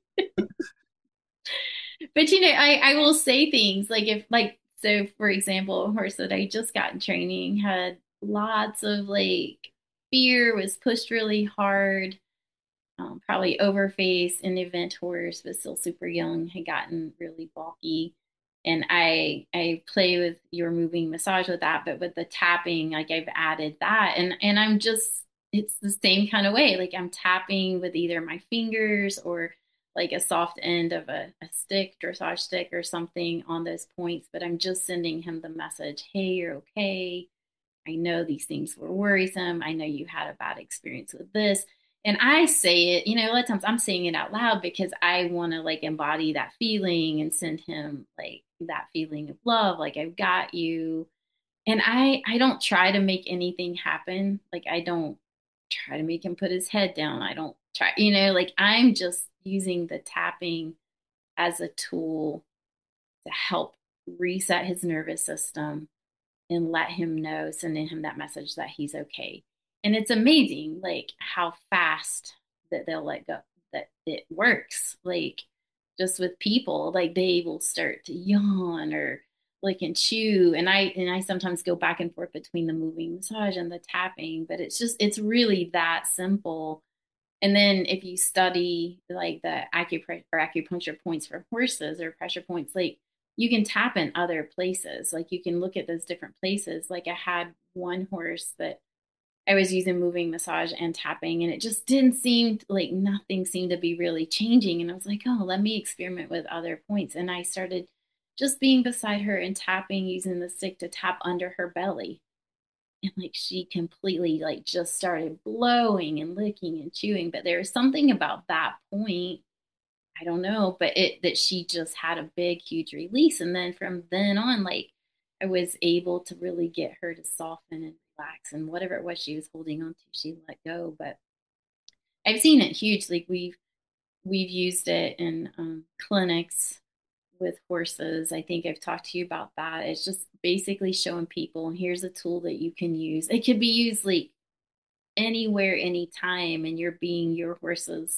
But I will say things like if like so for example, a horse that I just got in training had lots of like fear, was pushed really hard, probably overfaced, an event horse, but still super young, had gotten really bulky. And I play with your moving massage with that, but with the tapping, like I've added that, and I'm just it's the same kind of way. Like I'm tapping with either my fingers or like a soft end of a stick, dressage stick or something on those points, but I'm just sending him the message, hey, you're okay. I know these things were worrisome. I know you had a bad experience with this. And I say it, a lot of times I'm saying it out loud because I want to like embody that feeling and send him like that feeling of love, like I've got you. And I don't try to make anything happen. Like I don't try to make him put his head down. I don't try, like I'm just using the tapping as a tool to help reset his nervous system and let him know, sending him that message that he's okay. And it's amazing, like how fast that they'll let go, that it works. Like just with people, like they will start to yawn or like and chew. And I sometimes go back and forth between the moving massage and the tapping, but it's really that simple. And then if you study like the acupuncture points for horses or pressure points, like you can tap in other places. Like you can look at those different places. Like I had one horse that I was using moving massage and tapping, and it just didn't seem like nothing seemed to be really changing. And I was like, oh, let me experiment with other points. And I started just being beside her and tapping, using the stick to tap under her belly. And like she completely like just started blowing and licking and chewing. But there was something about that point I don't know, but that she just had a big, huge release. And then from then on, like I was able to really get her to soften and relax, and whatever it was she was holding on to, she let go. But I've seen it huge. Like we've used it in clinics with horses. I think I've talked to you about that. It's just basically showing people, here's a tool that you can use. It could be used like anywhere, anytime, and you're being your horse's,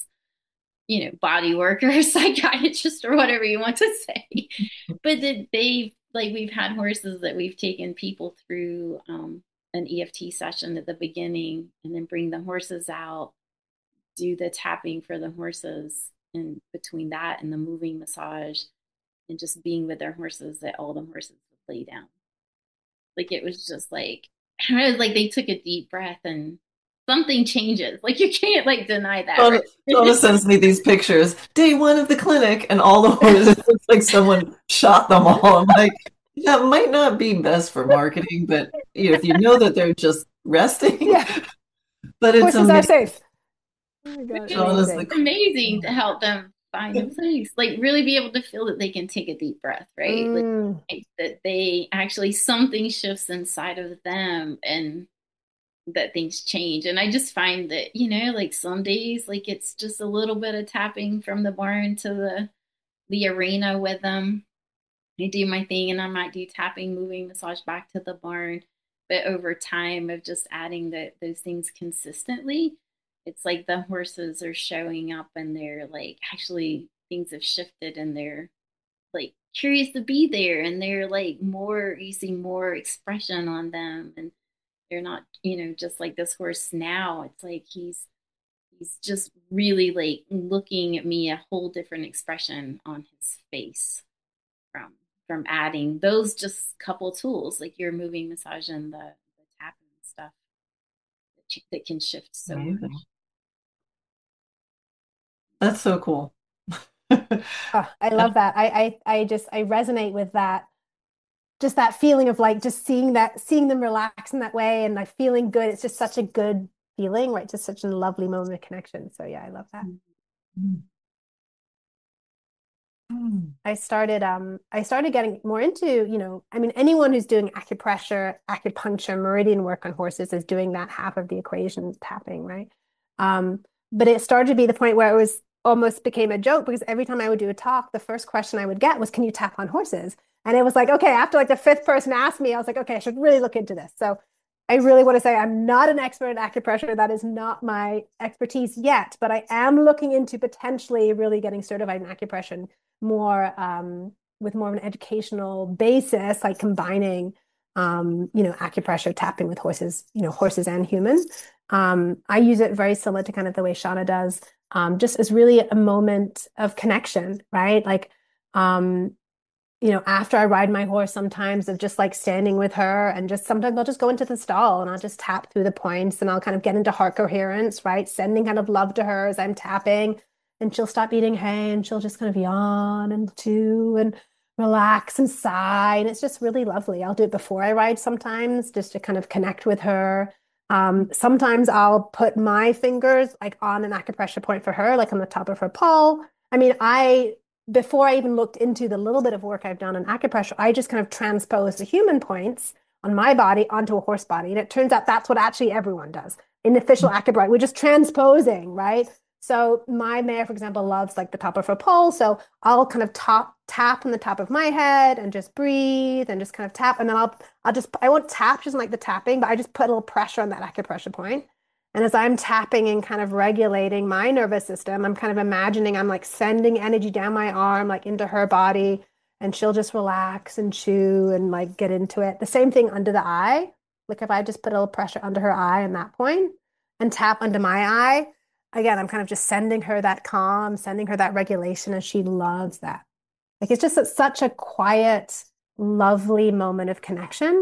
body worker, psychiatrist, or whatever you want to say. But that they've like we've had horses that we've taken people through an EFT session at the beginning, and then bring the horses out, do the tapping for the horses, and between that and the moving massage and just being with their horses, that all the horses would lay down. Like it was just like I was like they took a deep breath and something changes. Like you can't like deny that, Donna, right? Donna sends me these pictures. Day one of the clinic, and all the horses, it looks like someone shot them all. I'm like, that might not be best for marketing, but if you know that they're just resting, Yeah, but it's horses are amazing. safe. Oh my God, Donna's amazing. the Amazing to help them find a place. Like really be able to feel that they can take a deep breath, right? Mm. Like that they actually something shifts inside of them and that things change. And I just find that, like some days like it's just a little bit of tapping from the barn to the arena with them. I do my thing and I might do tapping, moving, massage back to the barn. But over time of just adding those things consistently, it's like the horses are showing up and they're like, actually, things have shifted and they're like curious to be there. And they're like more, you see more expression on them. And they're not, just like this horse now. It's like he's just really like looking at me, a whole different expression on his face from from adding those just couple tools like your moving massage and the tapping and stuff that can shift so much. amazing. That's so cool. Oh, I love that. I resonate with that. Just that feeling of like just seeing them relax in that way and like feeling good. It's just such a good feeling, right? Just such a lovely moment of connection. So yeah, I love that. I started getting more into, I mean, anyone who's doing acupressure, acupuncture, meridian work on horses is doing that half of the equation, tapping, right? Um, but it started to be the point where it was almost became a joke because every time I would do a talk, the first question I would get was, "Can you tap on horses?" And it was like, okay, after like the fifth person asked me, I was like, okay, I should really look into this. So I really want to say I'm not an expert in acupressure. That is not my expertise yet, but I am looking into potentially really getting certified in acupressure more with more of an educational basis, like combining acupressure tapping with horses, horses and humans. I use it very similar to kind of the way Shauna does, just as really a moment of connection, right? Like um, after I ride my horse, sometimes of just like standing with her and just sometimes I'll just go into the stall and I'll just tap through the points and I'll kind of get into heart coherence, right? Sending kind of love to her as I'm tapping and she'll stop eating hay and she'll just kind of yawn and chew and relax and sigh. And it's just really lovely. I'll do it before I ride sometimes just to kind of connect with her. Sometimes I'll put my fingers like on an acupressure point for her, like on the top of her paw. I mean, before I even looked into the little bit of work I've done on acupressure, I just kind of transposed the human points on my body onto a horse body. And it turns out that's what actually everyone does in official acupressure. We're just transposing, right? So my mare, for example, loves like the top of her pole. So I'll kind of tap on the top of my head and just breathe and just kind of tap. And then I won't tap just like the tapping, but I just put a little pressure on that acupressure point. And as I'm tapping and kind of regulating my nervous system, I'm kind of imagining I'm like sending energy down my arm, like into her body, and she'll just relax and chew and like get into it. The same thing under the eye. Like if I just put a little pressure under her eye at that point and tap under my eye, again, I'm kind of just sending her that calm, sending her that regulation, and she loves that. Like it's just such a quiet, lovely moment of connection.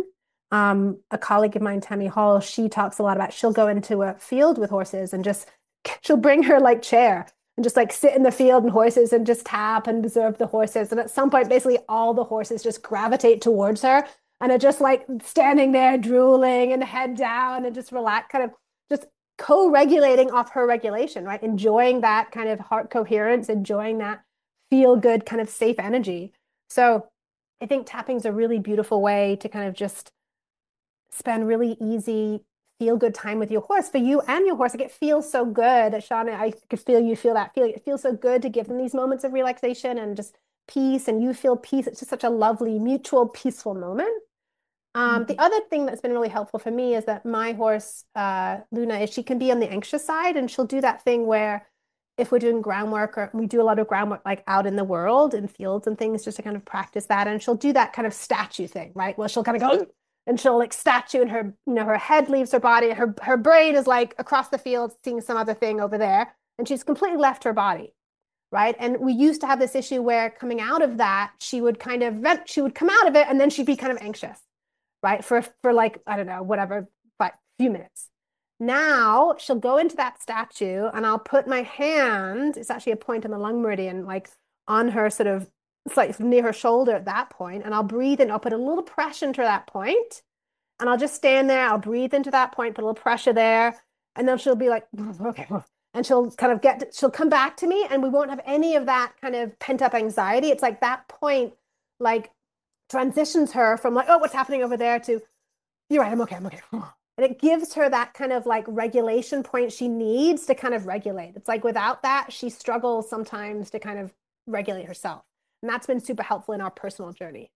A colleague of mine, Tammy Hall, she talks a lot about she'll go into a field with horses and just she'll bring her like chair and just like sit in the field and horses and just tap and observe the horses. And at some point, basically all the horses just gravitate towards her and are just like standing there drooling and head down and just relax, kind of just co-regulating off her regulation, right? Enjoying that kind of heart coherence, enjoying that feel good, kind of safe energy. So I think tapping is a really beautiful way to kind of just spend really easy, feel good time with your horse for you and your horse. Like it feels so good. Shauna, I could feel you feel that feeling. It feels so good to give them these moments of relaxation and just peace, and you feel peace. It's just such a lovely, mutual, peaceful moment. The other thing that's been really helpful for me is that my horse, Luna, is she can be on the anxious side, and she'll do that thing where if we're doing groundwork, or we do a lot of groundwork like out in the world in fields and things just to kind of practice that. And she'll do that kind of statue thing, right? Well, she'll kind of go and she'll like statue, and her, her head leaves her body, and her brain is like across the field seeing some other thing over there. And she's completely left her body. Right. And we used to have this issue where coming out of that, she would kind of she would come out of it and then she'd be kind of anxious, right? For like, I don't know, whatever, but a few minutes. Now she'll go into that statue and I'll put my hand, it's actually a point on the lung meridian, like on her sort of, it's like near her shoulder at that point, and I'll breathe in, I'll put a little pressure into that point, and I'll just stand there, I'll breathe into that point, put a little pressure there, and then she'll be like, okay, and she'll kind of she'll come back to me, and we won't have any of that kind of pent up anxiety. It's like that point, like transitions her from like, oh, what's happening over there to, you're right, I'm okay, I'm okay. And it gives her that kind of like regulation point she needs to kind of regulate. It's like without that, she struggles sometimes to kind of regulate herself. And that's been super helpful in our personal journey.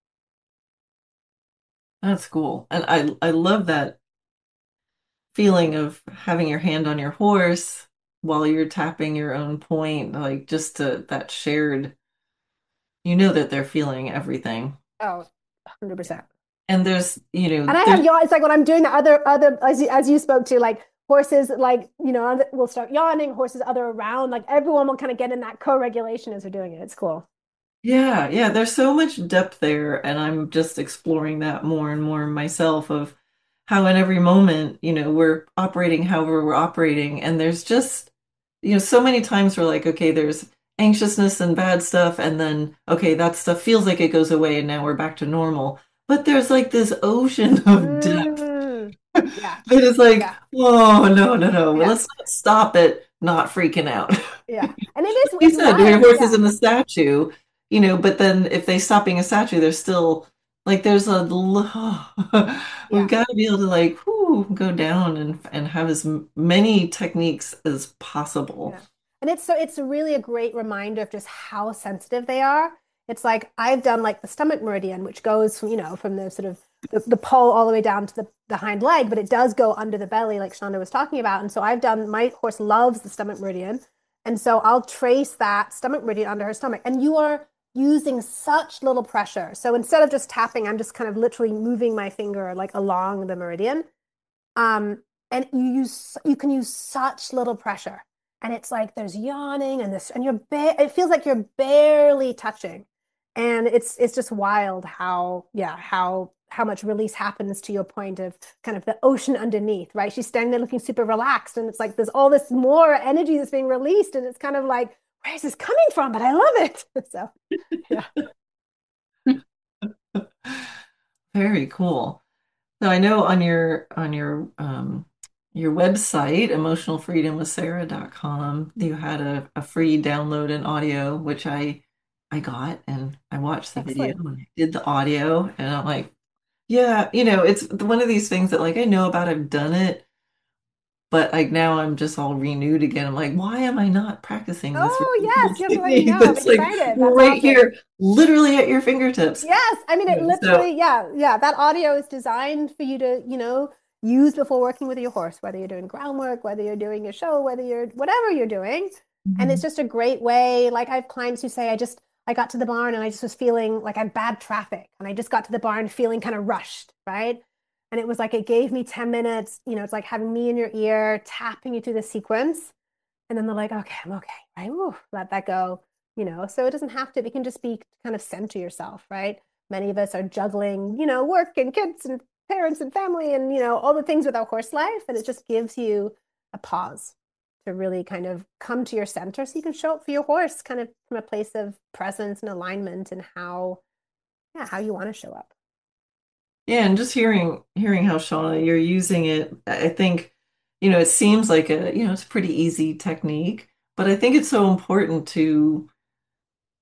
That's cool. And I love that feeling of having your hand on your horse while you're tapping your own point, like just to that shared, you know that they're feeling everything. Oh, 100%. And there's, And I have yawn. It's like when I'm doing the other as you spoke to, like horses, like will start yawning. Horses other around, like everyone will kind of get in that co-regulation as we're doing it. It's cool. yeah, yeah, there's so much depth there, and I'm just exploring that more and more myself of how in every moment, we're operating however we're operating, and there's just, so many times we're like, okay, there's anxiousness and bad stuff, and then okay, that stuff feels like it goes away, and now we're back to normal. But there's like this ocean of depth Mm, yeah, that is like, yeah, whoa, no, no, no. Well, yeah, let's not stop it, not freaking out. yeah. And it is, You it's said your wild. horse is Yeah, in the statue, but then if they stop being a statue, there's still like there's we've yeah. got to be able to like go down and have as many techniques as possible. Yeah. And it's really a great reminder of just how sensitive they are. It's like I've done like the stomach meridian, which goes from, from the sort of the pole all the way down to the hind leg, but it does go under the belly, like Shonda was talking about. And so my horse loves the stomach meridian. And so I'll trace that stomach meridian under her stomach. And you are using such little pressure. So instead of just tapping, I'm just kind of literally moving my finger like along the meridian. And you can use such little pressure, and it's like there's yawning and this, and it feels like you're barely touching, and it's just wild how, yeah, how much release happens, to your point of kind of the ocean underneath, right? She's standing there looking super relaxed, and it's like there's all this more energy that's being released, and it's kind of like, where is this coming from? But I love it. So yeah. Very cool. So I know on your website, emotionalfreedomwithsarah.com, you had a free download and audio, which I got, and I watched the video Excellent. and I did the audio, and I'm like, yeah, it's one of these things that like I know about, I've done it, but like now I'm just all renewed again. I'm like, why am I not practicing this Oh really cool yes, you have to let me technique know. I'm that's like excited. That's right awesome. here, literally at your fingertips? Yes, I mean it So literally, yeah, yeah. That audio is designed for you to, use before working with your horse, whether you're doing groundwork, whether you're doing a show, whether you're whatever you're doing. And it's mhm. just a great way. Like I have clients who say, I got to the barn and I just was feeling like I had bad traffic. And I just got to the barn feeling kind of rushed, right? And it was like it gave me 10 minutes, it's like having me in your ear, tapping you through the sequence. And then they're like, okay, I'm okay, right? Ooh, let that go, So it doesn't have to, it can just be kind of center yourself, right? Many of us are juggling, work and kids and parents and family and, all the things with our horse life. And it just gives you a pause to really kind of come to your center so you can show up for your horse kind of from a place of presence and alignment and how you want to show up. Yeah, and just hearing how Shauna you're using it, I think, it seems like it's a pretty easy technique, but I think it's so important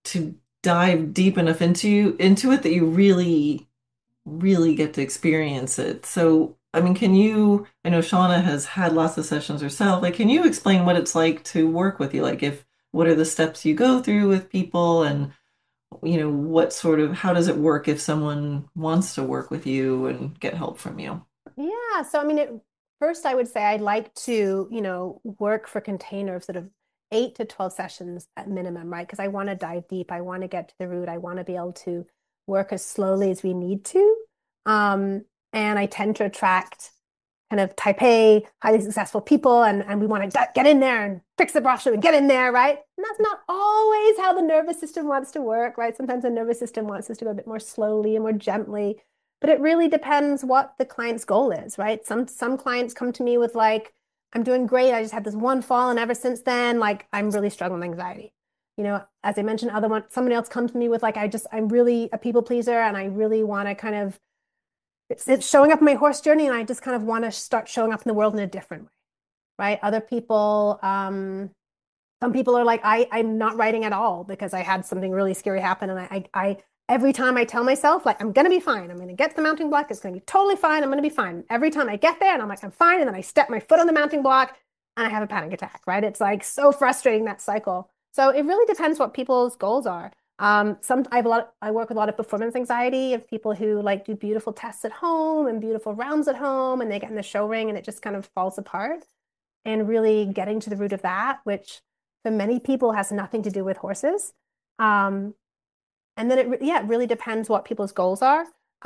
to dive deep enough into it that you really get to experience it. So, I mean, I know Shauna has had lots of sessions herself. Like, can you explain what it's like to work with you? Like, what are the steps you go through with people and, how does it work if someone wants to work with you and get help from you? Yeah. So, I mean, first, I would say I'd like to, work for container of sort of 8 to 12 sessions at minimum, right? Because I want to dive deep. I want to get to the root. I want to be able to work as slowly as we need to. And I tend to attract kind of type A, highly successful people, and we want to get in there and fix the brochure and get in there, right? And that's not always how the nervous system wants to work, right? Sometimes the nervous system wants us to go a bit more slowly and more gently, but it really depends what the client's goal is, right? Some clients come to me with like, I'm doing great. I just had this one fall, and ever since then, like I'm really struggling with anxiety. As I mentioned, somebody else comes to me with like, I'm really a people pleaser, and I really want to kind of it's showing up in my horse journey, and I just kind of want to start showing up in the world in a different way, right? Other people, some people are like, I'm not writing at all because I had something really scary happen, and I every time I tell myself like I'm gonna be fine, I'm gonna get to the mounting block, it's gonna be totally fine, I'm gonna be fine. Every time I get there, and I'm like I'm fine, and then I step my foot on the mounting block, and I have a panic attack, right? It's like so frustrating, that cycle. So it really depends what people's goals are. I work with a lot of performance anxiety of people who like do beautiful tests at home and beautiful rounds at home, and they get in the show ring and it just kind of falls apart. And really getting to the root of that, which for many people has nothing to do with horses. Um, and then it really depends what people's goals are.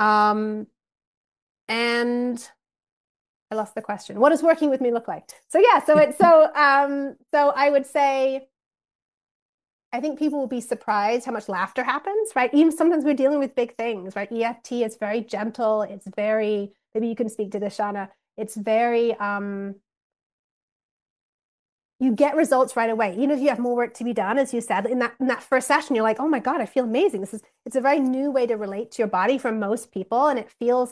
And I lost the question. What does working with me look like? So yeah, so I would say I think people will be surprised how much laughter happens, right? Even sometimes we're dealing with big things, right? EFT is very gentle. It's very, maybe you can speak to this, Shauna. It's very, you get results right away. Even if you have more work to be done, as you said, in that first session, you're like, oh my God, I feel amazing. It's a very new way to relate to your body for most people. And it feels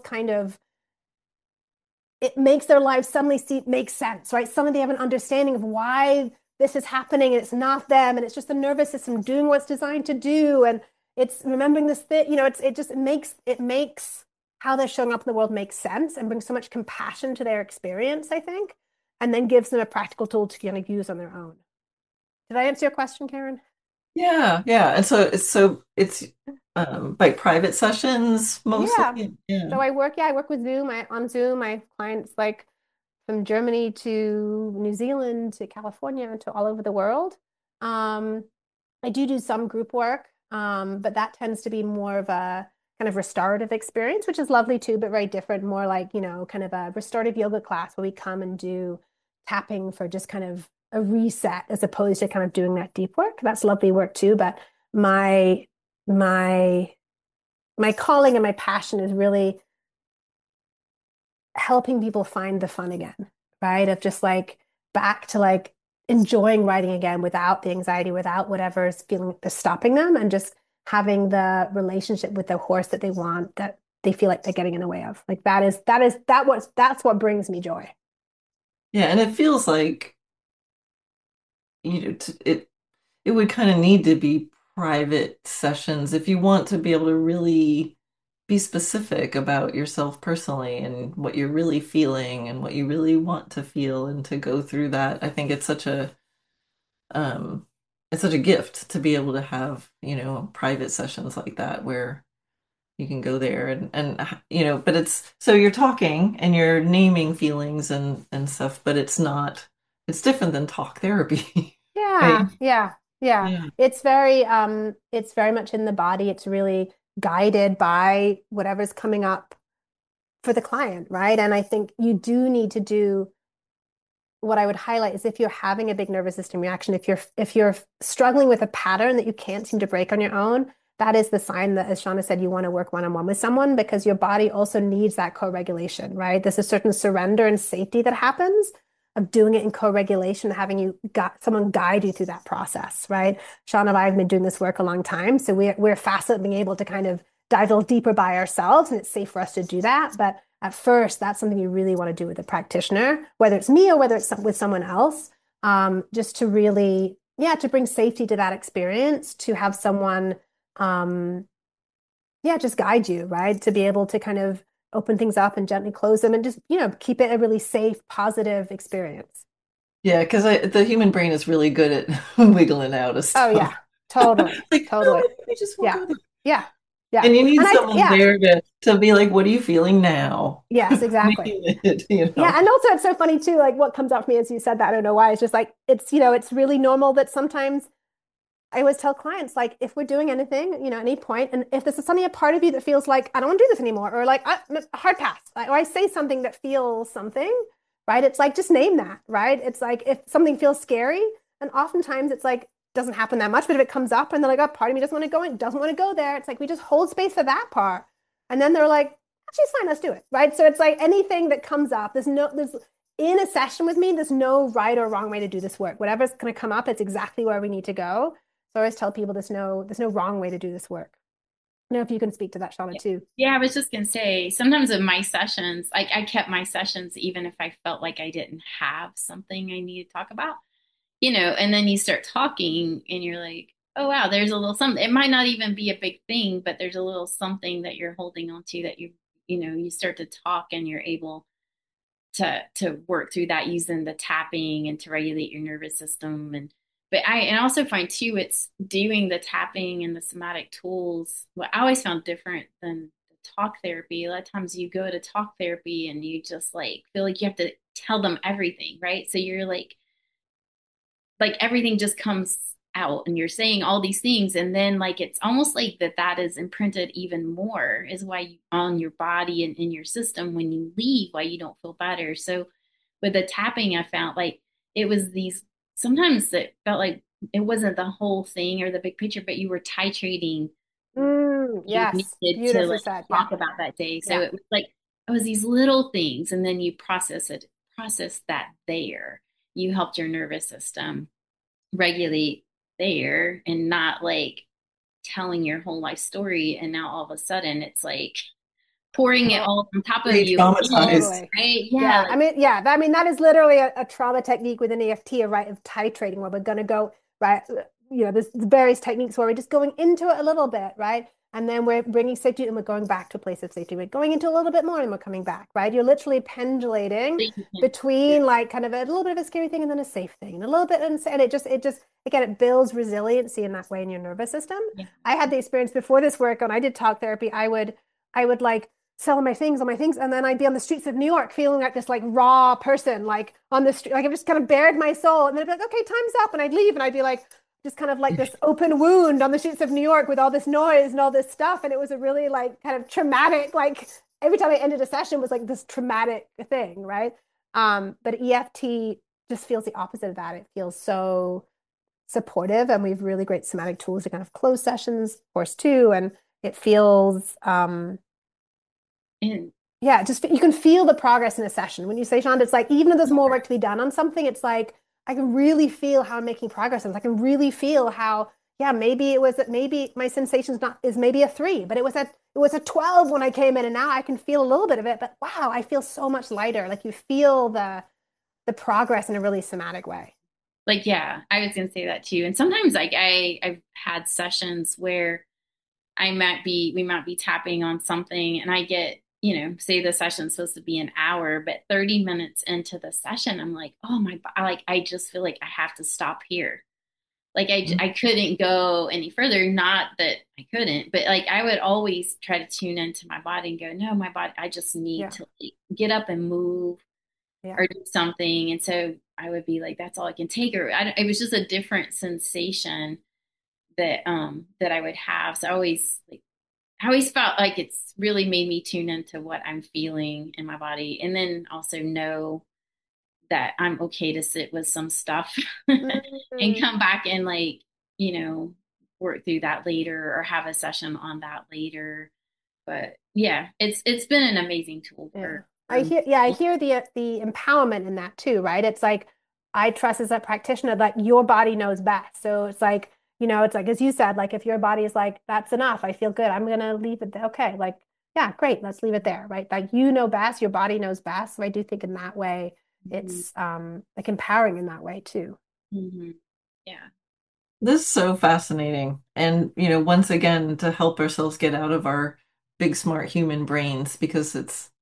it makes their lives suddenly make sense, right? Suddenly they have an understanding of why this is happening, and it's not them, and it's just the nervous system doing what's designed to do, and it's remembering this thing. It makes how they're showing up in the world make sense and brings so much compassion to their experience, I think, and then gives them a practical tool to kind of use on their own. Did I answer your question, Karen? Yeah, yeah. And so it's like private sessions Yeah. mostly. Yeah. So I work with Zoom. On Zoom, I have clients like from Germany to New Zealand to California to all over the world. Um, I do some group work, but that tends to be more of a kind of restorative experience, which is lovely too, but very different, more like, kind of a restorative yoga class where we come and do tapping for just kind of a reset as opposed to kind of doing that deep work. That's lovely work too, but my my my calling and my passion is really helping people find the fun again, right? Of just like back to like enjoying writing again without the anxiety, without whatever's feeling is stopping them, and just having the relationship with the horse that they want, that they feel like they're getting in the way of. Like that's what brings me joy. Yeah, and it feels like it would kind of need to be private sessions if you want to be able to really be specific about yourself personally and what you're really feeling and what you really want to feel and to go through that. I think um it's such a gift to be able to have, private sessions like that where you can go there and but it's so you're talking and you're naming feelings and stuff, but it's different than talk therapy, right? Yeah, yeah, yeah. Yeah. It's very much in the body. It's really guided by whatever's coming up for the client, right? And I think you do need to do what I would highlight is if you're having a big nervous system reaction, if you're struggling with a pattern that you can't seem to break on your own, that is the sign that, as Shauna said, you want to work one-on-one with someone, because your body also needs that co-regulation, right? There's a certain surrender and safety that happens of doing it in co-regulation, having someone guide you through that process, right? Shauna and I have been doing this work a long time, so we're fast at being able to kind of dive a little deeper by ourselves, and it's safe for us to do that. But at first, that's something you really want to do with a practitioner, whether it's me or whether it's with someone else, just to really yeah, to bring safety to that experience, to have someone, um, yeah, just guide you, right? To be able to kind of open things up and gently close them and just, keep it a really safe, positive experience. Yeah, because the human brain is really good at wiggling out of Oh stuff. yeah, totally, Like, no, totally. I think I just won't Yeah, go there. yeah, yeah. And you need And someone yeah, there to be like, what are you feeling now? yes, exactly. Name it, you Yeah, know. and also it's so funny too, like what comes up for me as you said that, I don't know why, it's just like it's really normal that sometimes I always tell clients, like, if we're doing anything, at any point, and if this is something a part of you that feels like I don't want to do this anymore, or like a hard pass, or I say something that feels something, right? It's like just name that, right? It's like if something feels scary, and oftentimes it's like doesn't happen that much, but if it comes up and they're like, oh, part of me doesn't want to go in, doesn't want to go there, it's like we just hold space for that part, and then they're like, actually, it's fine, let's do it, right? So it's like anything that comes up, there's in a session with me, there's no right or wrong way to do this work. Whatever's going to come up, it's exactly where we need to go. So I always tell people there's no wrong way to do this work. I know if you can speak to that, Shauna, too. Yeah, I was just gonna say, sometimes in my sessions, like I kept my sessions even if I felt like I didn't have something I needed to talk about, and then you start talking and you're like, oh wow, there's a little something. It might not even be a big thing, but there's a little something that you're holding on to that you start to talk and you're able to work through that using the tapping and to regulate your nervous system. But I also find too, it's doing the tapping and the somatic tools. What I always found different than the talk therapy. A lot of times you go to talk therapy and you just like feel like you have to tell them everything, right? So you're like everything just comes out and you're saying all these things, and then like it's almost like that is imprinted even more, is why you on your body and in your system when you leave, why you don't feel better. So with the tapping, I found like it was these, sometimes it felt like it wasn't the whole thing or the big picture, but you were titrating you Yes, needed to beautifully like said. Yeah, talk about that day. So yeah. it was like it was these little things, and then you process that there. You helped your nervous system regulate there and not like telling your whole life story. And now all of a sudden it's like pouring it To- all on top of you again, Re-traumatized. Totally. right? Yeah, Yeah, like I mean that is literally a trauma technique within EFT, a right of titrating, where we're going to go right. There's various techniques where we're just going into it a little bit, right, and then we're bringing safety, and we're going back to a place of safety. We're going into a little bit more, and we're coming back, right? You're literally pendulating you can, between like kind of a little bit of a scary thing and then a safe thing, and a little bit, and it just again it builds resiliency in that way in your nervous system. yeah. I had the experience before this work, when I did talk therapy. I would like selling my things, and then I'd be on the streets of New York feeling like this like raw person, like on the street, like I've just kind of bared my soul, and then I'd be like, okay, time's up, and I'd leave, and I'd be like just kind of like this open wound on the streets of New York with all this noise and all this stuff, and it was a really like kind of traumatic, like every time I ended a session was like this traumatic thing, right? But EFT just feels the opposite of that. It feels so supportive, and we have really great somatic tools to kind of close sessions, of course, too, and it feels And yeah, just you can feel the progress in a session. When you say, Shonda, it's like even if there's more work to be done on something, it's like I can really feel how I'm making progress. And I can really feel how, yeah, maybe my sensation's not is maybe a 3, but it was a 12 when I came in, and now I can feel a little bit of it. But wow, I feel so much lighter. Like you feel the progress in a really somatic way. like yeah, I was gonna say that too. And sometimes like I've had sessions where we might be tapping on something and I get, say the session's supposed to be an hour, but 30 minutes into the session, I'm like, oh my, like, I just feel like I have to stop here. Like I couldn't go any further. Not that I couldn't, but like I would always try to tune into my body and go, no, my body, I just need Yeah, to like, get up and move yeah. or do something. And so I would be like, that's all I can take. Or it was just a different sensation that I would have. So I always felt like it's really made me tune into what I'm feeling in my body, and then also know that I'm okay to sit with some stuff and Mhm. come back and like, you know, work through that later or have a session on that later. But yeah, it's been an amazing tool Yeah. for I hear the empowerment in that too, right? It's like I trust as a practitioner that your body knows best. So it's like, it's like as you said, like if your body is like, that's enough, I feel good, I'm gonna leave it there. Okay, like, yeah, great, let's leave it there, right? Like you know best, your body knows best. So I do think in that way, Mhm. it's like empowering in that way too. Mhm. Yeah. This is so fascinating. And, once again, to help ourselves get out of our big, smart human brains, because it's,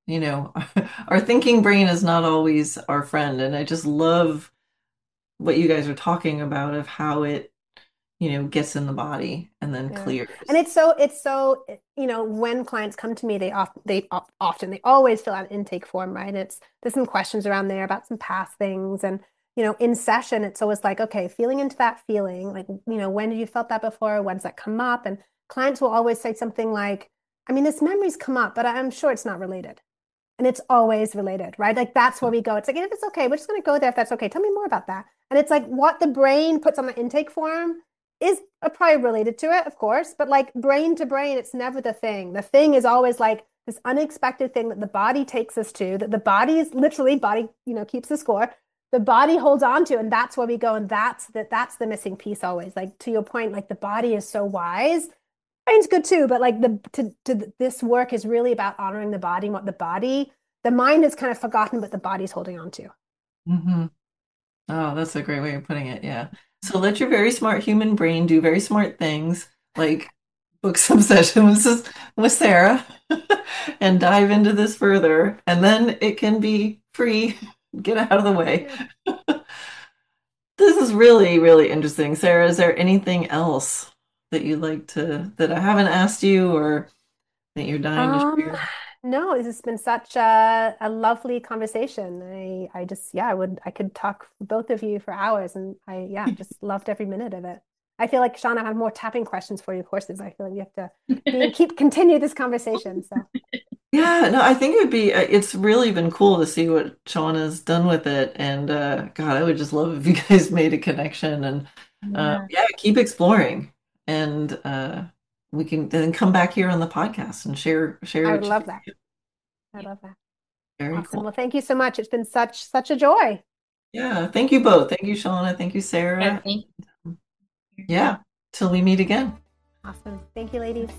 our thinking brain is not always our friend. And I just love what you guys are talking about of how it, gets in the body and then Yeah. clears. And it's so, when clients come to me, they always fill out an intake form, right? There's some questions around there about some past things. And, in session, it's always like, okay, feeling into that feeling, like, when did you felt that before? When's that come up? And clients will always say something like, I mean, this memory's come up, but I'm sure it's not related. And it's always related, right? Like that's where we go. It's like, if it's okay, we're just going to go there if that's okay. Tell me more about that. And it's like what the brain puts on the intake form is probably related to it, of course, but like brain to brain, it's never the thing. The thing is always like this unexpected thing that the body takes us to, that the body is literally body, keeps the score. The body holds on to, and that's where we go. And that's the missing piece always. Like to your point, like the body is so wise. Brain's good too, but like this work is really about honoring the body and what the mind is kind of forgotten, but the body's holding on to. Mm-hmm. Oh, that's a great way of putting it. Yeah. So let your very smart human brain do very smart things, like book some sessions with Sarah and dive into this further, and then it can be free. Get out of the way. Yeah. This is really, really interesting. Sarah, is there anything else that you'd like that I haven't asked you or that you're dying to Um, share? no, this has been such a lovely conversation. I just, yeah, I could talk for both of you for hours, and yeah, just loved every minute of it. I feel like, Sean, I have more tapping questions for you, horses. I feel like we have to continue this conversation. So Yeah, no, I think it's really been cool to see what Sean has done with it. And God, I would just love if you guys made a connection and yeah, yeah, keep exploring. And we can then come back here on the podcast and share I would what love you that. do. I love that. Very Awesome. cool. Well, thank you so much. It's been such a joy. Yeah, thank you both. Thank you, Shauna. Thank you, Yeah, Sarah. thank you. Yeah, till we meet again. Awesome. Thank you, ladies.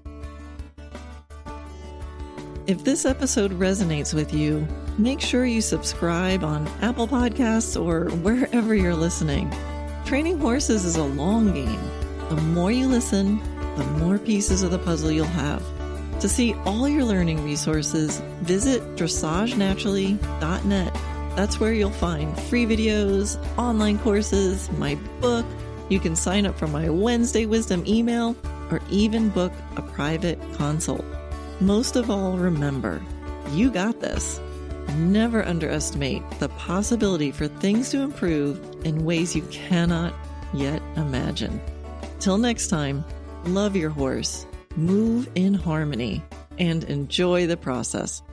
If this episode resonates with you, make sure you subscribe on Apple Podcasts or wherever you're listening. Training horses is a long game. The more you listen, the more pieces of the puzzle you'll have. To see all your learning resources, visit dressagenaturally.net. That's where you'll find free videos, online courses, my book. You can sign up for my Wednesday Wisdom email or even book a private consult. Most of all, remember, you got this. Never underestimate the possibility for things to improve in ways you cannot yet imagine. Till next time, love your horse, move in harmony, and enjoy the process.